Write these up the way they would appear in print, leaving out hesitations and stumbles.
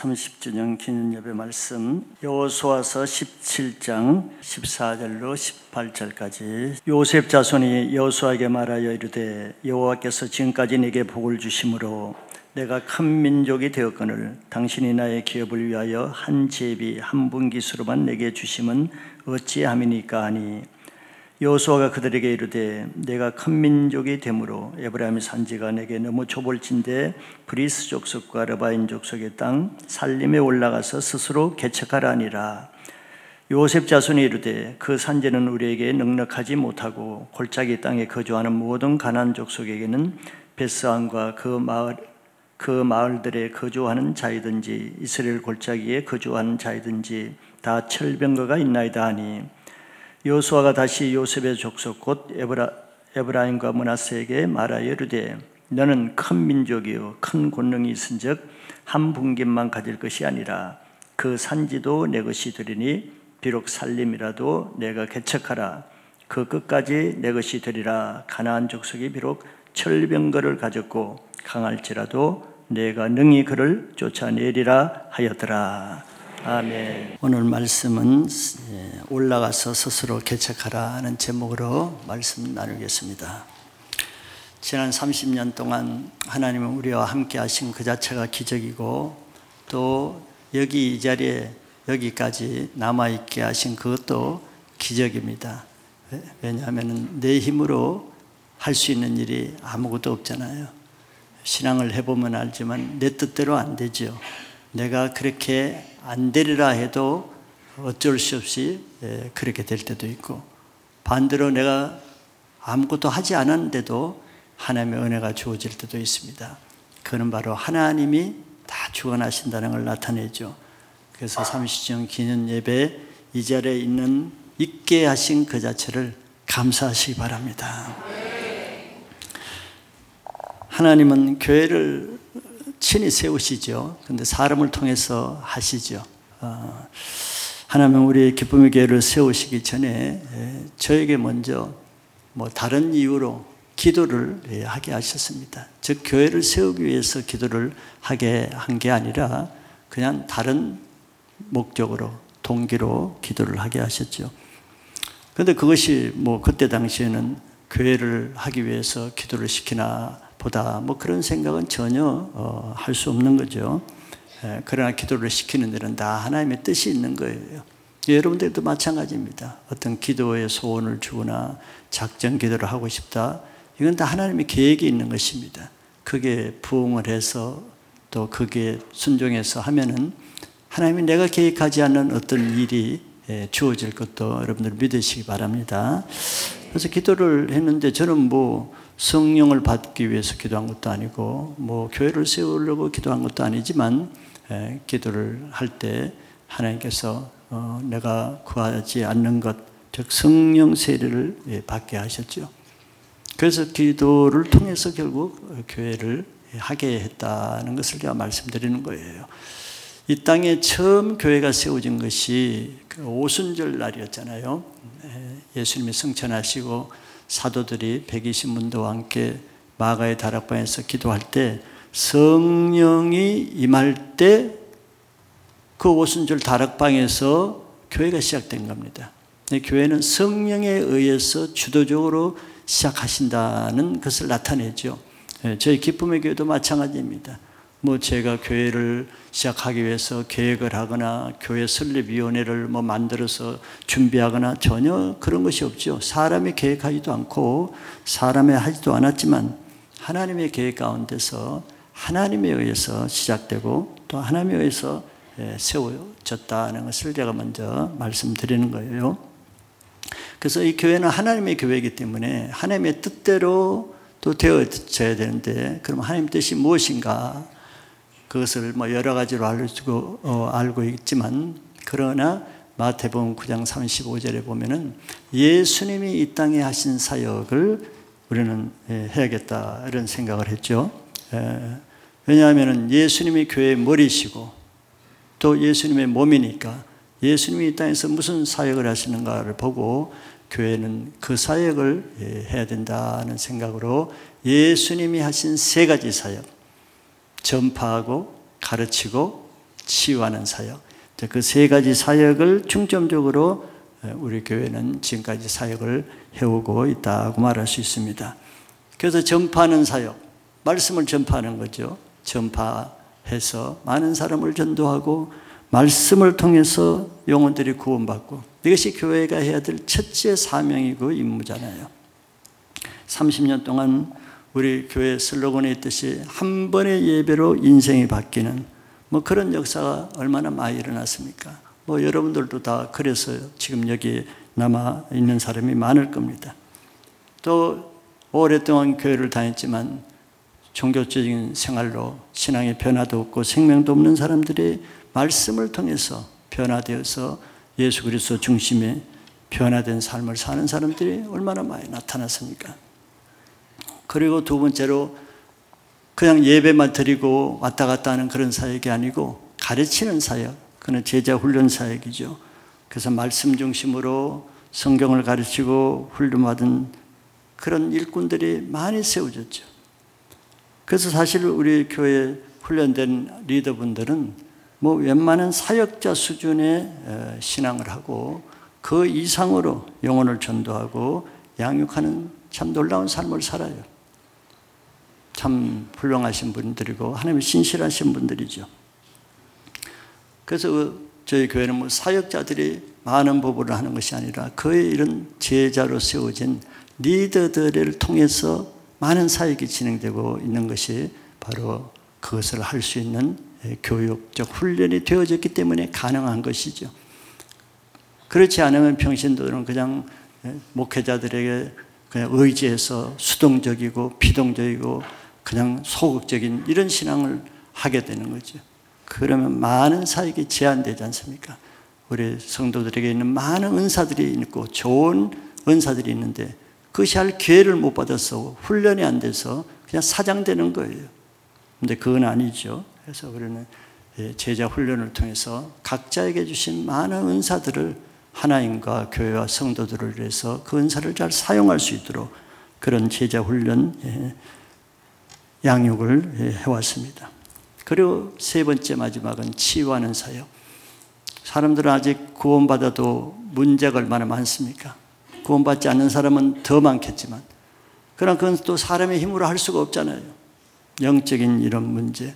30주년 기념예배 말씀 여호수아서 17장 14절로 18절까지. 요셉 자손이 여호수아에게 말하여 이르되 여호와께서 지금까지 내게 복을 주심으로 내가 큰 민족이 되었거늘 당신이 나의 기업을 위하여 한 제비 한 분깃으로만 내게 주심은 어찌함이니까 하니 여호수아가 그들에게 이르되 내가 큰 민족이 되므로 에브라임의 산지가 내게 너무 좁을진대 브리스 족속과 르바인 족속의 땅 살림에 올라가서 스스로 개척하라 하니라. 요셉 자손이 이르되 그 산지는 우리에게 넉넉하지 못하고 골짜기 땅에 거주하는 모든 가나안 족속에게는 베스안과 그 마을들에 거주하는 자이든지 이스라엘 골짜기에 거주하는 자이든지 다 철병거가 있나이다 하니 여호수아가 다시 요셉의 족속 곧 에브라임과 므낫세에게 말하여 이르되 너는 큰 민족이요 큰 권능이 있은즉 한 분깃만 가질 것이 아니라 그 산지도 내 것이 되리니 비록 살림이라도 내가 개척하라 그 끝까지 내 것이 되리라. 가나안 족속이 비록 철병거를 가졌고 강할지라도 내가 능히 그를 쫓아내리라 하였더라. 아멘. 오늘 말씀은 올라가서 스스로 개척하라 하는 제목으로 말씀 나누겠습니다. 지난 30년 동안 하나님은 우리와 함께 하신 그 자체가 기적이고 또 이 자리에 여기까지 남아있게 하신 그것도 기적입니다. 왜냐하면 내 힘으로 할 수 있는 일이 아무것도 없잖아요. 신앙을 해보면 알지만 내 뜻대로 안 되죠. 내가 그렇게 안 되리라 해도 어쩔 수 없이 그렇게 될 때도 있고, 반대로 내가 아무것도 하지 않았는데도 하나님의 은혜가 주어질 때도 있습니다. 그는 바로 하나님이 다 주관하신다는 걸 나타내죠. 그래서 30주년 기념 예배 이 자리에 있게 하신 그 자체를 감사하시기 바랍니다. 하나님은 교회를 친히 세우시죠. 그런데 사람을 통해서 하시죠. 하나님은 우리의 기쁨의 교회를 세우시기 전에 저에게 먼저 다른 이유로 기도를 하게 하셨습니다. 즉 교회를 세우기 위해서 기도를 하게 한 게 아니라 그냥 다른 목적으로 동기로 기도를 하게 하셨죠. 그런데 그것이 그때 당시에는 교회를 하기 위해서 기도를 시키나 보다 그런 생각은 전혀 할 수 없는 거죠. 그러나 기도를 시키는 데는 다 하나님의 뜻이 있는 거예요. 여러분들도 마찬가지입니다. 어떤 기도의 소원을 주거나 작전 기도를 하고 싶다, 이건 다 하나님의 계획이 있는 것입니다. 그게 부응을 해서 또 그게 순종해서 하면은 하나님이 내가 계획하지 않는 어떤 일이 주어질 것도 여러분들 믿으시기 바랍니다. 그래서 기도를 했는데 저는 성령을 받기 위해서 기도한 것도 아니고 교회를 세우려고 기도한 것도 아니지만 기도를 할 때 하나님께서 내가 구하지 않는 것, 즉 성령 세례를 받게 하셨죠. 그래서 기도를 통해서 결국 교회를 하게 했다는 것을 제가 말씀드리는 거예요. 이 땅에 처음 교회가 세워진 것이 오순절 날이었잖아요. 예수님이 승천하시고 사도들이 120문도와 함께 마가의 다락방에서 기도할 때 성령이 임할 때 그 오순절 다락방에서 교회가 시작된 겁니다. 교회는 성령에 의해서 주도적으로 시작하신다는 것을 나타내죠. 저희 기쁨의 교회도 마찬가지입니다. 제가 교회를 시작하기 위해서 계획을 하거나 교회 설립위원회를 만들어서 준비하거나 전혀 그런 것이 없죠. 사람이 계획하지도 않고 사람이 하지도 않았지만 하나님의 계획 가운데서 하나님에 의해서 시작되고 또 하나님에 의해서 세워졌다는 것을 제가 먼저 말씀드리는 거예요. 그래서 이 교회는 하나님의 교회이기 때문에 하나님의 뜻대로 또 되어져야 되는데, 그럼 하나님의 뜻이 무엇인가? 그것을 여러 가지로 알고 있지만, 그러나 마태복음 9장 35절에 보면은 예수님이 이 땅에 하신 사역을 우리는 해야겠다 이런 생각을 했죠. 왜냐하면 예수님이 교회의 머리시고 또 예수님의 몸이니까 예수님이 이 땅에서 무슨 사역을 하시는가를 보고 교회는 그 사역을 해야 된다는 생각으로 예수님이 하신 세 가지 사역, 전파하고 가르치고 치유하는 사역. 그 세 가지 사역을 중점적으로 우리 교회는 지금까지 사역을 해오고 있다고 말할 수 있습니다. 그래서 전파하는 사역, 말씀을 전파하는 거죠. 전파해서 많은 사람을 전도하고 말씀을 통해서 영혼들이 구원받고, 이것이 교회가 해야 될 첫째 사명이고 임무잖아요. 30년 동안 우리 교회 슬로건에 있듯이 한 번의 예배로 인생이 바뀌는 그런 역사가 얼마나 많이 일어났습니까? 여러분들도 다 그래서 지금 여기 남아 있는 사람이 많을 겁니다. 또 오랫동안 교회를 다녔지만 종교적인 생활로 신앙의 변화도 없고 생명도 없는 사람들이 말씀을 통해서 변화되어서 예수 그리스도 중심의 변화된 삶을 사는 사람들이 얼마나 많이 나타났습니까? 그리고 두 번째로 그냥 예배만 드리고 왔다 갔다 하는 그런 사역이 아니고 가르치는 사역, 그는 제자 훈련 사역이죠. 그래서 말씀 중심으로 성경을 가르치고 훈련받은 그런 일꾼들이 많이 세워졌죠. 그래서 사실 우리 교회 훈련된 리더분들은 웬만한 사역자 수준의 신앙을 하고 그 이상으로 영혼을 전도하고 양육하는 참 놀라운 삶을 살아요. 참 훌륭하신 분들이고 하나님의 신실하신 분들이죠. 그래서 저희 교회는 사역자들이 많은 부분을 하는 것이 아니라 그의 이런 제자로 세워진 리더들을 통해서 많은 사역이 진행되고 있는 것이 바로 그것을 할 수 있는 교육적 훈련이 되어졌기 때문에 가능한 것이죠. 그렇지 않으면 평신도들은 그냥 목회자들에게 그냥 의지해서 수동적이고 비동적이고 그냥 소극적인 이런 신앙을 하게 되는 거죠. 그러면 많은 사역이 제한되지 않습니까? 우리 성도들에게 있는 많은 은사들이 있고 좋은 은사들이 있는데 그것이 할 기회를 못 받아서 훈련이 안 돼서 그냥 사장되는 거예요. 근데 그건 아니죠. 그래서 우리는 제자 훈련을 통해서 각자에게 주신 많은 은사들을 하나님과 교회와 성도들을 위해서 그 은사를 잘 사용할 수 있도록 그런 제자 훈련 양육을 해왔습니다. 그리고 세 번째 마지막은 치유하는 사역. 사람들은 아직 구원받아도 문제가 얼마나 많습니까? 구원받지 않는 사람은 더 많겠지만 그러나 그건 또 사람의 힘으로 할 수가 없잖아요. 영적인 이런 문제,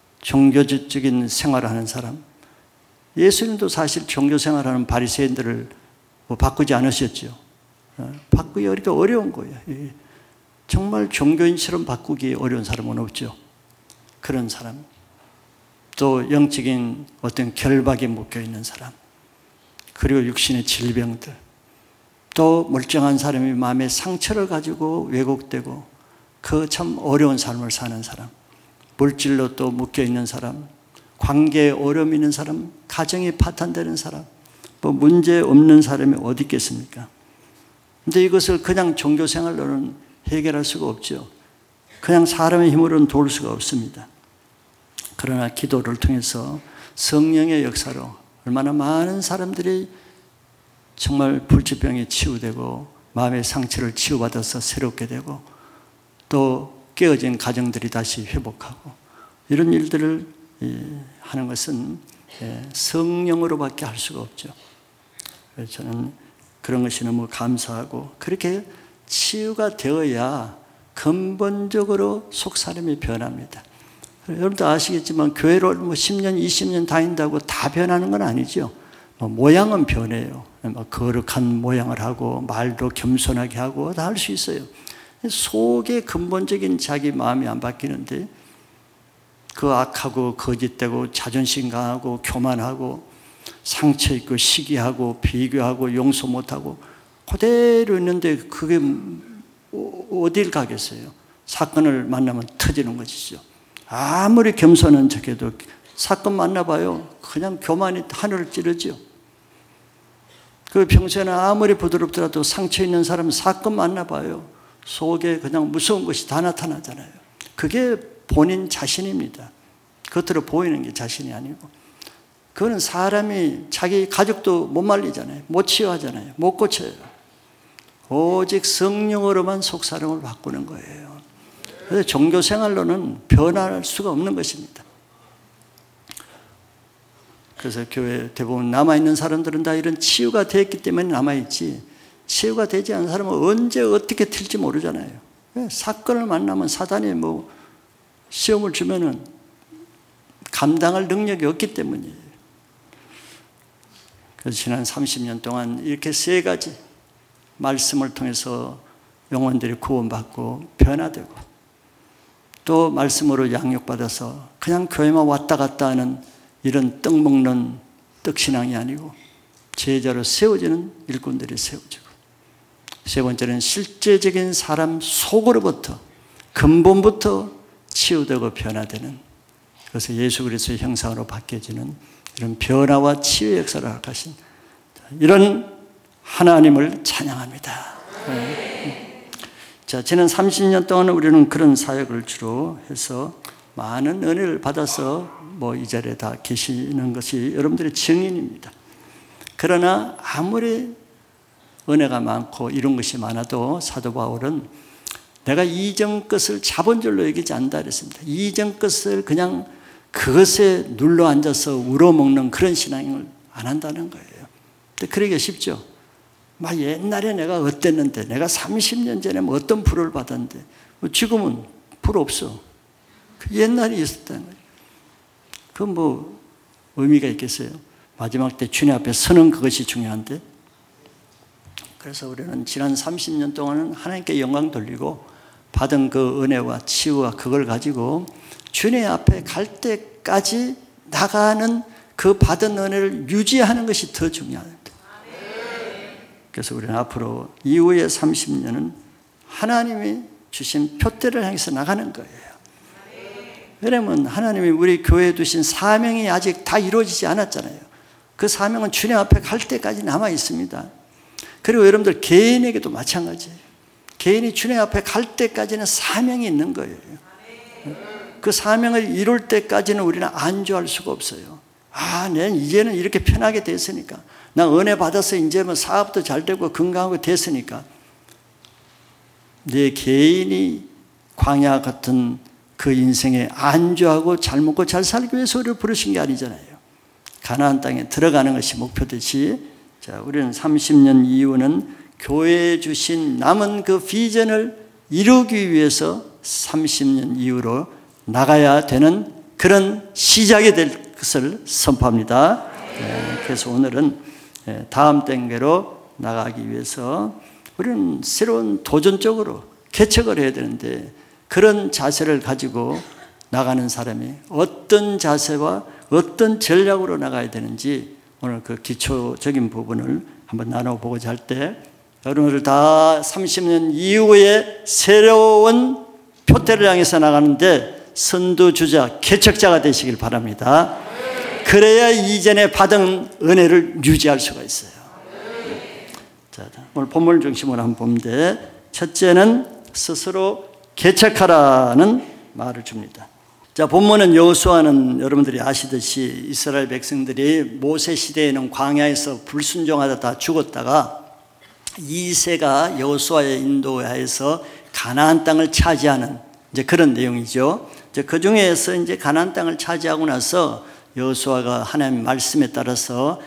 종교적인 생활을 하는 사람. 예수님도 사실 종교 생활하는 바리새인들을 바꾸지 않으셨죠. 바꾸기 그러니까 어려운 거예요. 정말 종교인처럼 바꾸기 어려운 사람은 없죠. 그런 사람. 또 영적인 어떤 결박에 묶여있는 사람. 그리고 육신의 질병들. 또 멀쩡한 사람이 마음에 상처를 가지고 왜곡되고 그 참 어려운 삶을 사는 사람. 물질로 또 묶여있는 사람. 관계에 어려움이 있는 사람. 가정이 파탄되는 사람. 문제 없는 사람이 어디 있겠습니까? 근데 이것을 그냥 종교 생활로는 해결할 수가 없죠. 그냥 사람의 힘으로는 도울 수가 없습니다. 그러나 기도를 통해서 성령의 역사로 얼마나 많은 사람들이 정말 불치병에 치유되고 마음의 상처를 치유받아서 새롭게 되고 또 깨어진 가정들이 다시 회복하고 이런 일들을 하는 것은 성령으로밖에 할 수가 없죠. 그래서 저는 그런 것이 너무 감사하고 그렇게 치유가 되어야 근본적으로 속사람이 변합니다. 여러분도 아시겠지만 교회를 10년, 20년 다닌다고 다 변하는 건 아니죠. 모양은 변해요. 거룩한 모양을 하고 말도 겸손하게 하고 다 할 수 있어요. 속의 근본적인 자기 마음이 안 바뀌는데 그 악하고 거짓되고 자존심 강하고 교만하고 상처 있고 시기하고 비교하고 용서 못하고 그대로 있는데 그게 어딜 가겠어요? 사건을 만나면 터지는 것이죠. 아무리 겸손한 척해도 사건 만나봐요. 그냥 교만이 하늘을 찌르죠. 그 평소에는 아무리 부드럽더라도 상처 있는 사람은 사건 만나봐요. 속에 그냥 무서운 것이 다 나타나잖아요. 그게 본인 자신입니다. 겉으로 보이는 게 자신이 아니고. 그거는 사람이 자기 가족도 못 말리잖아요. 못 치유하잖아요. 못 고쳐요. 오직 성령으로만 속사람을 바꾸는 거예요. 그래서 종교 생활로는 변할 수가 없는 것입니다. 그래서 교회 대부분 남아있는 사람들은 다 이런 치유가 됐기 때문에 남아있지, 치유가 되지 않은 사람은 언제 어떻게 튈지 모르잖아요. 사건을 만나면 사단이 뭐 시험을 주면은 감당할 능력이 없기 때문이에요. 그래서 지난 30년 동안 이렇게 세 가지 말씀을 통해서 영혼들이 구원받고 변화되고, 또 말씀으로 양육받아서 그냥 교회만 왔다 갔다 하는 이런 떡 먹는 떡신앙이 아니고 제자로 세워지는 일꾼들이 세워지고, 세 번째는 실제적인 사람 속으로부터 근본부터 치유되고 변화되는, 그래서 예수 그리스도의 형상으로 바뀌어지는 이런 변화와 치유 역사를 하신 이런 하나님을 찬양합니다. 자, 지난 30년 동안 우리는 그런 사역을 주로 해서 많은 은혜를 받아서 뭐 이 자리에 다 계시는 것이 여러분들의 증인입니다. 그러나 아무리 은혜가 많고 이런 것이 많아도 사도 바울은 내가 이전 것을 자본 줄로 여기지 않는다 그랬습니다. 이전 것을 그냥 그것에 눌러 앉아서 우러먹는 그런 신앙을 안 한다는 거예요. 근데 그러기가 쉽죠. 막 옛날에 내가 어땠는데, 내가 30년 전에 뭐 어떤 불을 받았는데, 뭐 지금은 불 없어. 그 옛날에 있었다는 거예요. 그건 뭐 의미가 있겠어요? 마지막 때 주님 앞에 서는 그것이 중요한데. 그래서 우리는 지난 30년 동안은 하나님께 영광 돌리고 받은 그 은혜와 치유와 그걸 가지고 주님 앞에 갈 때까지 나가는 그 받은 은혜를 유지하는 것이 더 중요합니다. 그래서 우리는 앞으로 이후의 30년은 하나님이 주신 표대를 향해서 나가는 거예요. 왜냐하면 하나님이 우리 교회에 두신 사명이 아직 다 이루어지지 않았잖아요. 그 사명은 주님 앞에 갈 때까지 남아 있습니다. 그리고 여러분들 개인에게도 마찬가지예요. 개인이 주님 앞에 갈 때까지는 사명이 있는 거예요. 그 사명을 이룰 때까지는 우리는 안주할 수가 없어요. 아, 난 이제는 이렇게 편하게 됐으니까, 나 은혜 받아서 이제 뭐 사업도 잘 되고 건강하고 됐으니까. 내 개인이 광야 같은 그 인생에 안주하고 잘 먹고 잘 살기 위해서 우리를 부르신 게 아니잖아요. 가나안 땅에 들어가는 것이 목표듯이, 자, 우리는 30년 이후는 교회에 주신 남은 그 비전을 이루기 위해서 30년 이후로 나가야 되는 그런 시작이 될 것을 선포합니다. 그래서 오늘은 다음 단계로 나가기 위해서 우리는 새로운 도전적으로 개척을 해야 되는데, 그런 자세를 가지고 나가는 사람이 어떤 자세와 어떤 전략으로 나가야 되는지 오늘 그 기초적인 부분을 한번 나눠보고자 할 때, 여러분들 다 30년 이후에 새로운 표대를 향해서 나가는데 선두주자, 개척자가 되시길 바랍니다. 그래야 이전에 받은 은혜를 유지할 수가 있어요. 자, 오늘 본문을 중심으로 한번 보는데, 첫째는 스스로 개척하라는 말을 줍니다. 자, 본문은 여호수아는 여러분들이 아시듯이 이스라엘 백성들이 모세 시대에는 광야에서 불순종하다 다 죽었다가 2세가 여호수아의 인도하에서 가나안 땅을 차지하는 이제 그런 내용이죠. 이제 그 중에서 이제 가나안 땅을 차지하고 나서 여호수아가 하나님의 말씀에 따라서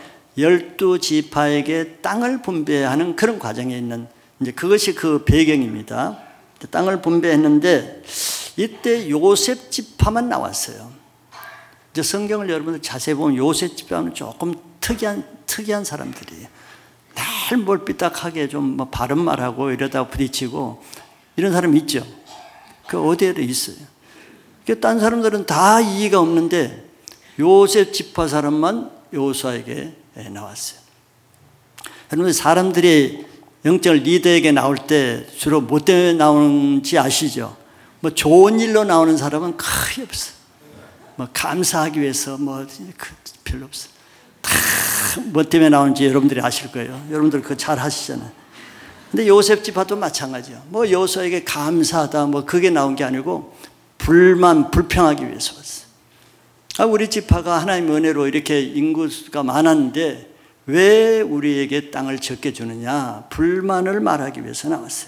12지파에게 땅을 분배하는 그런 과정에 있는 이제 그것이 그 배경입니다. 땅을 분배했는데 이때 요셉 지파만 나왔어요. 이제 성경을 여러분들 자세히 보면 요셉 지파는 조금 특이한 사람들이에요. 날 뭘 삐딱하게 좀 뭐 바른 말하고 이러다 부딪히고 이런 사람 있죠. 그 어디에도 있어요. 딴 사람들은 다 이의가 없는데 요셉 지파 사람만 여호수아에게 나왔어요. 여러분, 사람들이 영적 리더에게 나올 때 주로 뭐 때문에 나오는지 아시죠? 뭐 좋은 일로 나오는 사람은 거의 없어요. 뭐 감사하기 위해서 뭐 별로 없어요. 다 뭐 때문에 나오는지 여러분들이 아실 거예요. 여러분들 그거 잘 하시잖아요. 근데 요셉 지파도 마찬가지예요. 뭐 여호수아에게 감사하다 뭐 그게 나온 게 아니고 불만, 불평하기 위해서 왔어요. 아, 우리 지파가 하나님의 은혜로 이렇게 인구수가 많았는데 왜 우리에게 땅을 적게 주느냐, 불만을 말하기 위해서 나왔어요.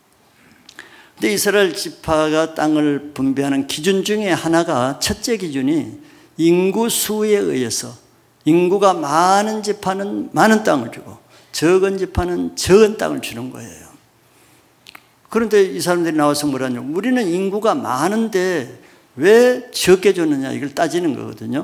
근데 이스라엘 지파가 땅을 분배하는 기준 중에 하나가, 첫째 기준이 인구수에 의해서 인구가 많은 지파는 많은 땅을 주고 적은 지파는 적은 땅을 주는 거예요. 그런데 이 사람들이 나와서 뭐라냐, 우리는 인구가 많은데 왜 적게 줬느냐, 이걸 따지는 거거든요.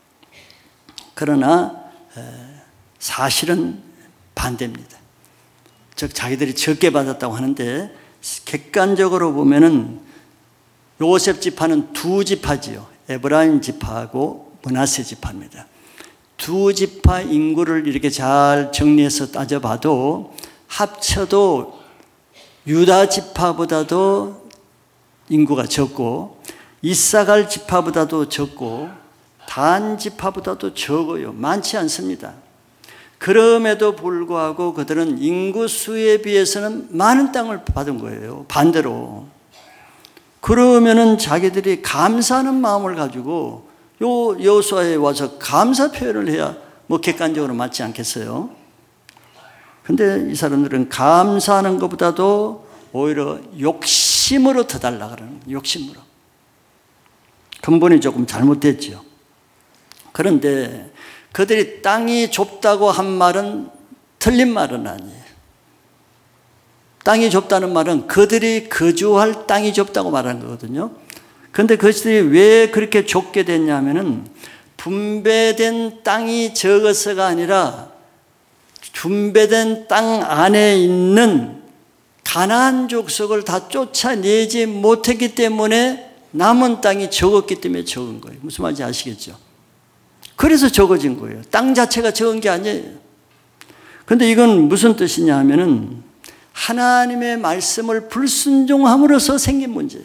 그러나 사실은 반대입니다. 즉 자기들이 적게 받았다고 하는데 객관적으로 보면은 요셉 지파는 두 지파지요. 에브라임 지파하고 므낫세 지파입니다. 두 지파 인구를 이렇게 잘 정리해서 따져봐도 합쳐도 유다 지파보다도 인구가 적고 이사갈 지파보다도 적고 단 지파보다도 적어요. 많지 않습니다. 그럼에도 불구하고 그들은 인구수에 비해서는 많은 땅을 받은 거예요. 반대로. 그러면은 자기들이 감사하는 마음을 가지고 요 여호수아에 와서 감사 표현을 해야 뭐 객관적으로 맞지 않겠어요? 근데 이 사람들은 감사하는 것보다도 오히려 욕심으로 더 달라 그러는 거예요. 욕심으로. 근본이 조금 잘못됐죠. 그런데 그들이 땅이 좁다고 한 말은 틀린 말은 아니에요. 땅이 좁다는 말은 그들이 거주할 땅이 좁다고 말하는 거거든요. 그런데 그것들이 왜 그렇게 좁게 됐냐면은 분배된 땅이 적어서가 아니라 분배된 땅 안에 있는 가나안 족속을 다 쫓아내지 못했기 때문에 남은 땅이 적었기 때문에 적은 거예요. 무슨 말인지 아시겠죠? 그래서 적어진 거예요. 땅 자체가 적은 게 아니에요. 그런데 이건 무슨 뜻이냐 하면은 하나님의 말씀을 불순종함으로써 생긴 문제예요.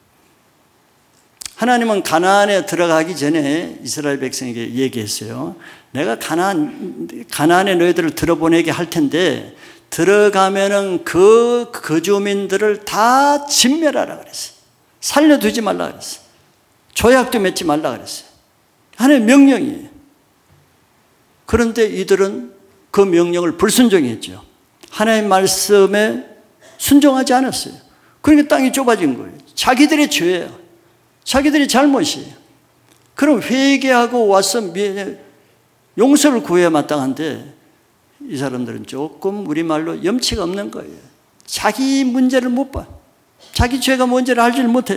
하나님은 가나안에 들어가기 전에 이스라엘 백성에게 얘기했어요. 내가 가나안에 너희들을 들어보내게 할 텐데 들어가면은 그 거주민들을 다 진멸하라 그랬어요. 살려두지 말라 그랬어요. 조약도 맺지 말라 그랬어요. 하나님의 명령이에요. 그런데 이들은 그 명령을 불순종했죠. 하나님의 말씀에 순종하지 않았어요. 그러니까 땅이 좁아진 거예요. 자기들의 죄예요. 자기들이 잘못이에요. 그럼 회개하고 와서 용서를 구해야 마땅한데 이 사람들은 조금 우리말로 염치가 없는 거예요. 자기 문제를 못 봐. 자기 죄가 뭔지를 알지를 못해요.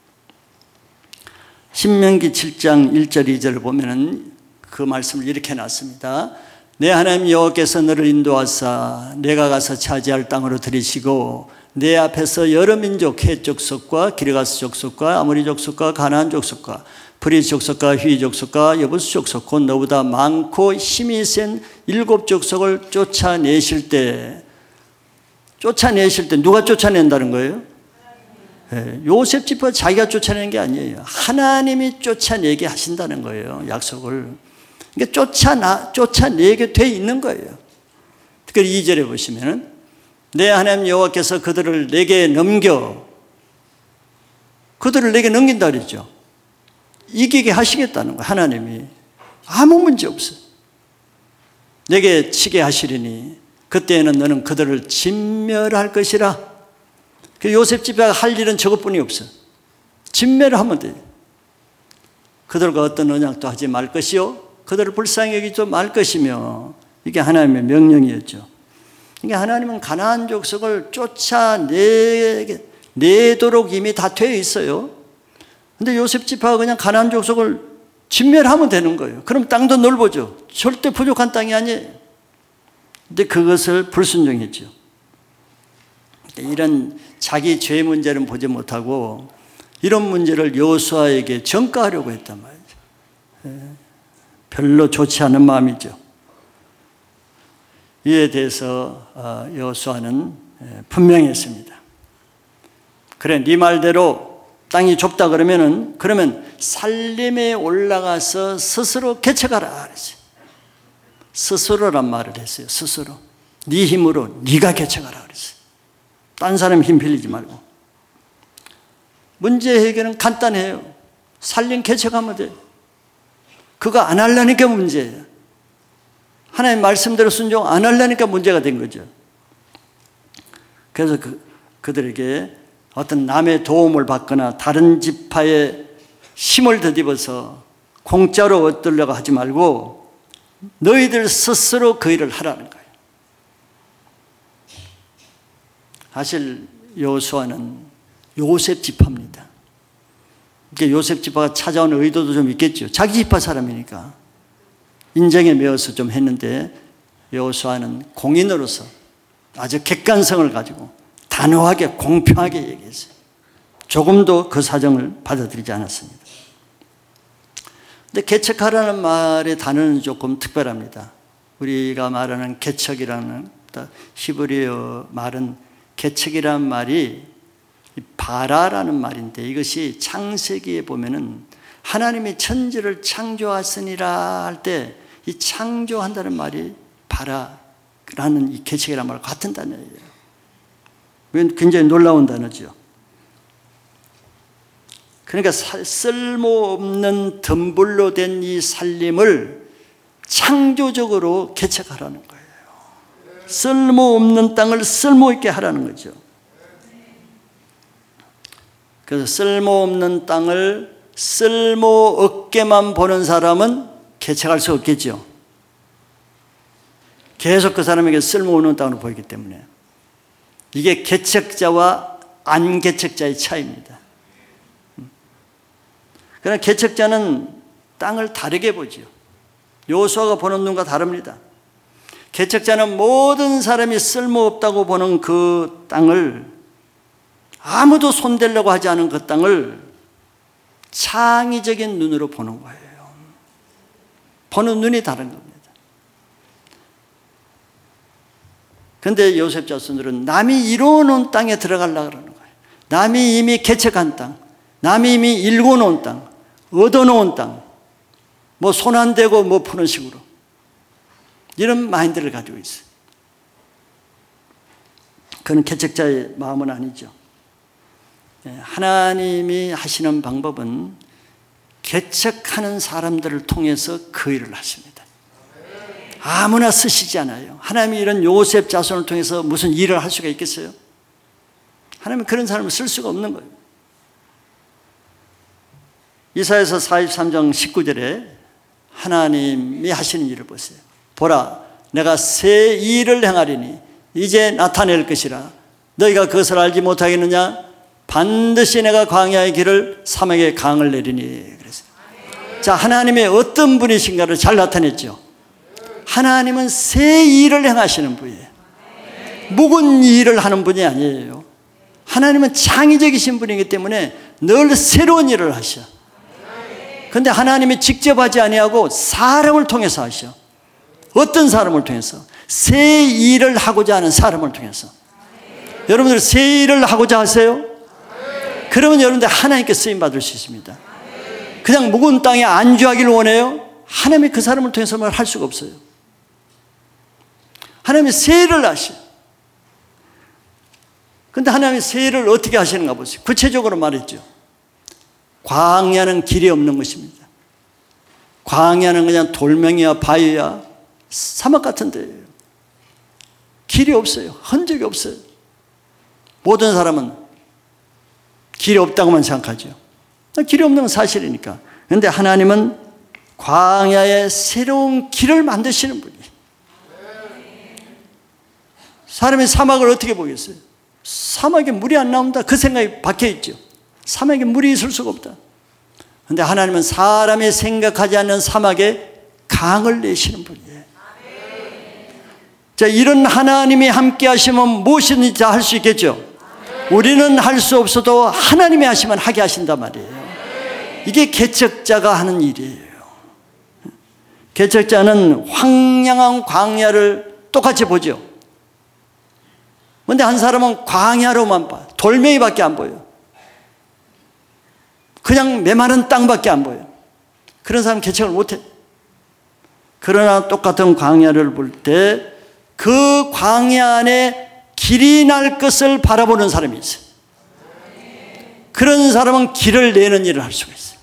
신명기 7장 1절 2절을 보면은 그 말씀을 이렇게 놨습니다. 내 하나님 여호와께서 너를 인도하사 내가 가서 차지할 땅으로 들이시고 내 앞에서 여러 민족 헷 족속과 기르가스 족속과 아모리 족속과 가나안 족속과 브리스 족속과 휘 족속과 여부스 족속 곧 너보다 많고 힘이 센 7 족속을 쫓아내실 때 누가 쫓아낸다는 거예요? 네, 요셉 지파 자기가 쫓아내는 게 아니에요. 하나님이 쫓아내게 하신다는 거예요. 약속을. 그러니까 쫓아내게 돼 있는 거예요. 특히 2절에 보시면은 내 하나님 여호와께서 그들을 내게 넘긴다 그랬죠. 이기게 하시겠다는 거예요. 하나님이. 아무 문제 없어요. 내게 치게 하시리니 그때에는 너는 그들을 진멸할 것이라. 요셉 지파가 할 일은 저것뿐이 없어요. 진멸을 하면 돼요. 그들과 어떤 언약도 하지 말 것이요 그들을 불쌍히 여기지 말 것이며 이게 하나님의 명령이었죠. 그러니까 하나님은 가나안 족속을 쫓아내도록 이미 다 되어 있어요. 그런데 요셉 지파가 그냥 가나안 족속을 진멸하면 되는 거예요. 그럼 땅도 넓어져. 절대 부족한 땅이 아니에요. 근데 그것을 불순종했죠. 이런 자기 죄 문제는 보지 못하고 이런 문제를 여호수아에게 전가하려고 했단 말이죠. 별로 좋지 않은 마음이죠. 이에 대해서 여호수아는 분명히 했습니다. 그래, 네 말대로 땅이 좁다 그러면 살림에 올라가서 스스로 개척하라 그랬어요. 스스로란 말을 했어요. 스스로. 네 힘으로 네가 개척하라 그랬어요. 딴 사람 힘 빌리지 말고. 문제 해결은 간단해요. 살림 개척하면 돼요. 그거 안 하려니까 문제예요. 하나님 말씀대로 순종 안 하려니까 문제가 된 거죠. 그래서 그들에게 어떤 남의 도움을 받거나 다른 지파의 힘을 덧입어서 공짜로 얻으려고 하지 말고 너희들 스스로 그 일을 하라는 거예요. 사실 여호수아는 요셉 지파입니다. 그러니까 요셉 지파가 찾아온 의도도 좀 있겠죠. 자기 지파 사람이니까 인정에 매어서 좀 했는데, 여호수아는 공인으로서 아주 객관성을 가지고 단호하게 공평하게 얘기했어요. 조금도 그 사정을 받아들이지 않았습니다. 근데 개척하라는 말의 단어는 조금 특별합니다. 우리가 말하는 개척이라는 히브리어 말은, 개척이라는 말이 바라라는 말인데, 이것이 창세기에 보면은 하나님이 천지를 창조하시니라 할 때 이 창조한다는 말이 바라라는 이 개척이라는 말과 같은 단어예요. 굉장히 놀라운 단어죠. 그러니까 쓸모없는 덤불로 된 이 살림을 창조적으로 개척하라는 거예요. 쓸모없는 땅을 쓸모있게 하라는 거죠. 그래서 쓸모없는 땅을 쓸모없게만 보는 사람은 개척할 수 없겠죠. 계속 그 사람에게 쓸모없는 땅으로 보이기 때문에. 이게 개척자와 안 개척자의 차이입니다. 그러나 개척자는 땅을 다르게 보죠. 여호수아가 보는 눈과 다릅니다. 개척자는 모든 사람이 쓸모없다고 보는 그 땅을, 아무도 손대려고 하지 않은 그 땅을 창의적인 눈으로 보는 거예요. 보는 눈이 다른 겁니다. 그런데 요셉 자손들은 남이 이루어놓은 땅에 들어가려고 그러는 거예요. 남이 이미 개척한 땅, 남이 이미 일궈놓은 땅, 얻어놓은 땅, 뭐 손 안 대고 뭐 푸는 식으로, 이런 마인드를 가지고 있어요. 그건 개척자의 마음은 아니죠. 하나님이 하시는 방법은 개척하는 사람들을 통해서 그 일을 하십니다. 아무나 쓰시지 않아요. 하나님이 이런 요셉 자손을 통해서 무슨 일을 할 수가 있겠어요? 하나님은 그런 사람을 쓸 수가 없는 거예요. 이사야서 43장 19절에 하나님이 하시는 일을 보세요. 보라, 내가 새 일을 행하리니 이제 나타낼 것이라. 너희가 그것을 알지 못하겠느냐? 반드시 내가 광야의 길을 사막에 강을 내리니. 그랬어요. 자, 하나님의 어떤 분이신가를 잘 나타냈죠. 하나님은 새 일을 행하시는 분이에요. 묵은 일을 하는 분이 아니에요. 하나님은 창의적이신 분이기 때문에 늘 새로운 일을 하셔. 그런데 하나님이 직접 하지 아니하고 사람을 통해서 하셔. 어떤 사람을 통해서? 새 일을 하고자 하는 사람을 통해서. 여러분들 새 일을 하고자 하세요? 그러면 여러분들 하나님께 쓰임받을 수 있습니다. 그냥 묵은 땅에 안주하기를 원해요? 하나님이 그 사람을 통해서만 할 수가 없어요. 하나님이 새 일을 하셔요. 그런데 하나님이 새 일을 어떻게 하시는가 보세요. 구체적으로 말했죠. 광야는 길이 없는 것입니다. 광야는 그냥 돌멩이야 바위야 사막 같은 데예요. 길이 없어요. 흔적이 없어요. 모든 사람은 길이 없다고만 생각하죠. 길이 없는 건 사실이니까. 그런데 하나님은 광야에 새로운 길을 만드시는 분이에요. 사람이 사막을 어떻게 보겠어요? 사막에 물이 안 나온다, 그 생각이 박혀있죠. 사막에 물이 있을 수가 없다. 그런데 하나님은 사람이 생각하지 않는 사막에 강을 내시는 분이에요. 자, 이런 하나님이 함께 하시면 무엇이든지 다 할 수 있겠죠. 우리는 할 수 없어도 하나님이 하시면 하게 하신단 말이에요. 이게 개척자가 하는 일이에요. 개척자는 황량한 광야를 똑같이 보죠. 그런데 한 사람은 광야로만 봐. 돌멩이밖에 안 보여. 그냥 메마른 땅밖에 안 보여. 그런 사람은 개척을 못해. 그러나 똑같은 광야를 볼 때 그 광야 안에 길이 날 것을 바라보는 사람이 있어요. 그런 사람은 길을 내는 일을 할 수가 있어요.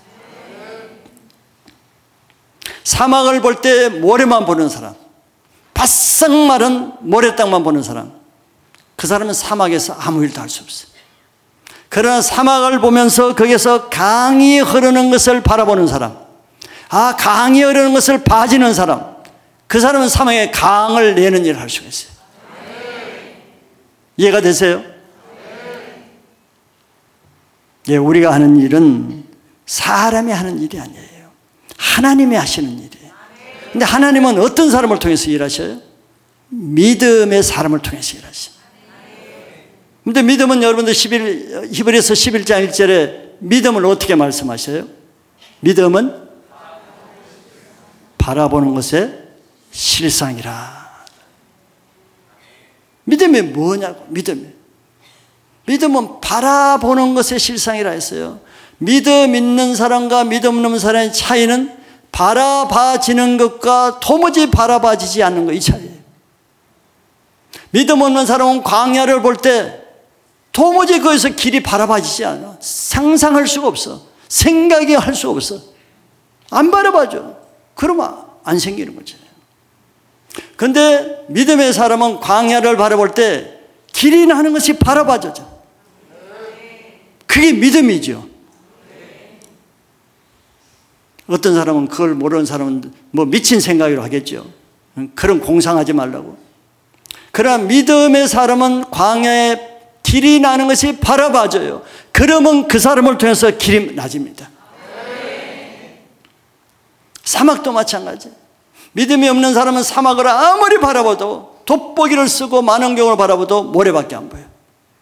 사막을 볼 때 모래만 보는 사람, 바싹 마른 모래땅만 보는 사람, 그 사람은 사막에서 아무 일도 할 수 없어요. 그러나 사막을 보면서 거기서 강이 흐르는 것을 바라보는 사람, 강이 흐르는 것을 봐지는 사람, 그 사람은 사망의 강을 내는 일을 할 수가 있어요. 이해가 되세요? 예, 우리가 하는 일은 사람이 하는 일이 아니에요. 하나님이 하시는 일이에요. 근데 하나님은 어떤 사람을 통해서 일하셔요? 믿음의 사람을 통해서 일하셔요. 근데 믿음은 여러분들 히브리서 11장 1절에 믿음을 어떻게 말씀하셔요? 믿음은 바라보는 것의 실상이라. 믿음이 뭐냐고, 믿음은 바라보는 것의 실상이라 했어요. 믿음 있는 사람과 믿음 없는 사람의 차이는 바라봐지는 것과 도무지 바라봐지지 않는 것, 이 차이예요. 믿음 없는 사람은 광야를 볼 때 도무지 거기서 길이 바라봐지지 않아. 상상할 수가 없어. 생각이 할 수가 없어. 안 바라봐줘. 그러면 안 생기는 거죠. 그런데 믿음의 사람은 광야를 바라볼 때 길이 나는 것이 바라봐져요. 그게 믿음이죠. 어떤 사람은 그걸 모르는 사람은 뭐 미친 생각으로 하겠죠. 그런 공상하지 말라고. 그러나 믿음의 사람은 광야에 길이 나는 것이 바라봐져요. 그러면 그 사람을 통해서 길이 나집니다. 사막도 마찬가지. 믿음이 없는 사람은 사막을 아무리 바라봐도 돋보기를 쓰고 만원경을 바라봐도 모래밖에 안 보여요.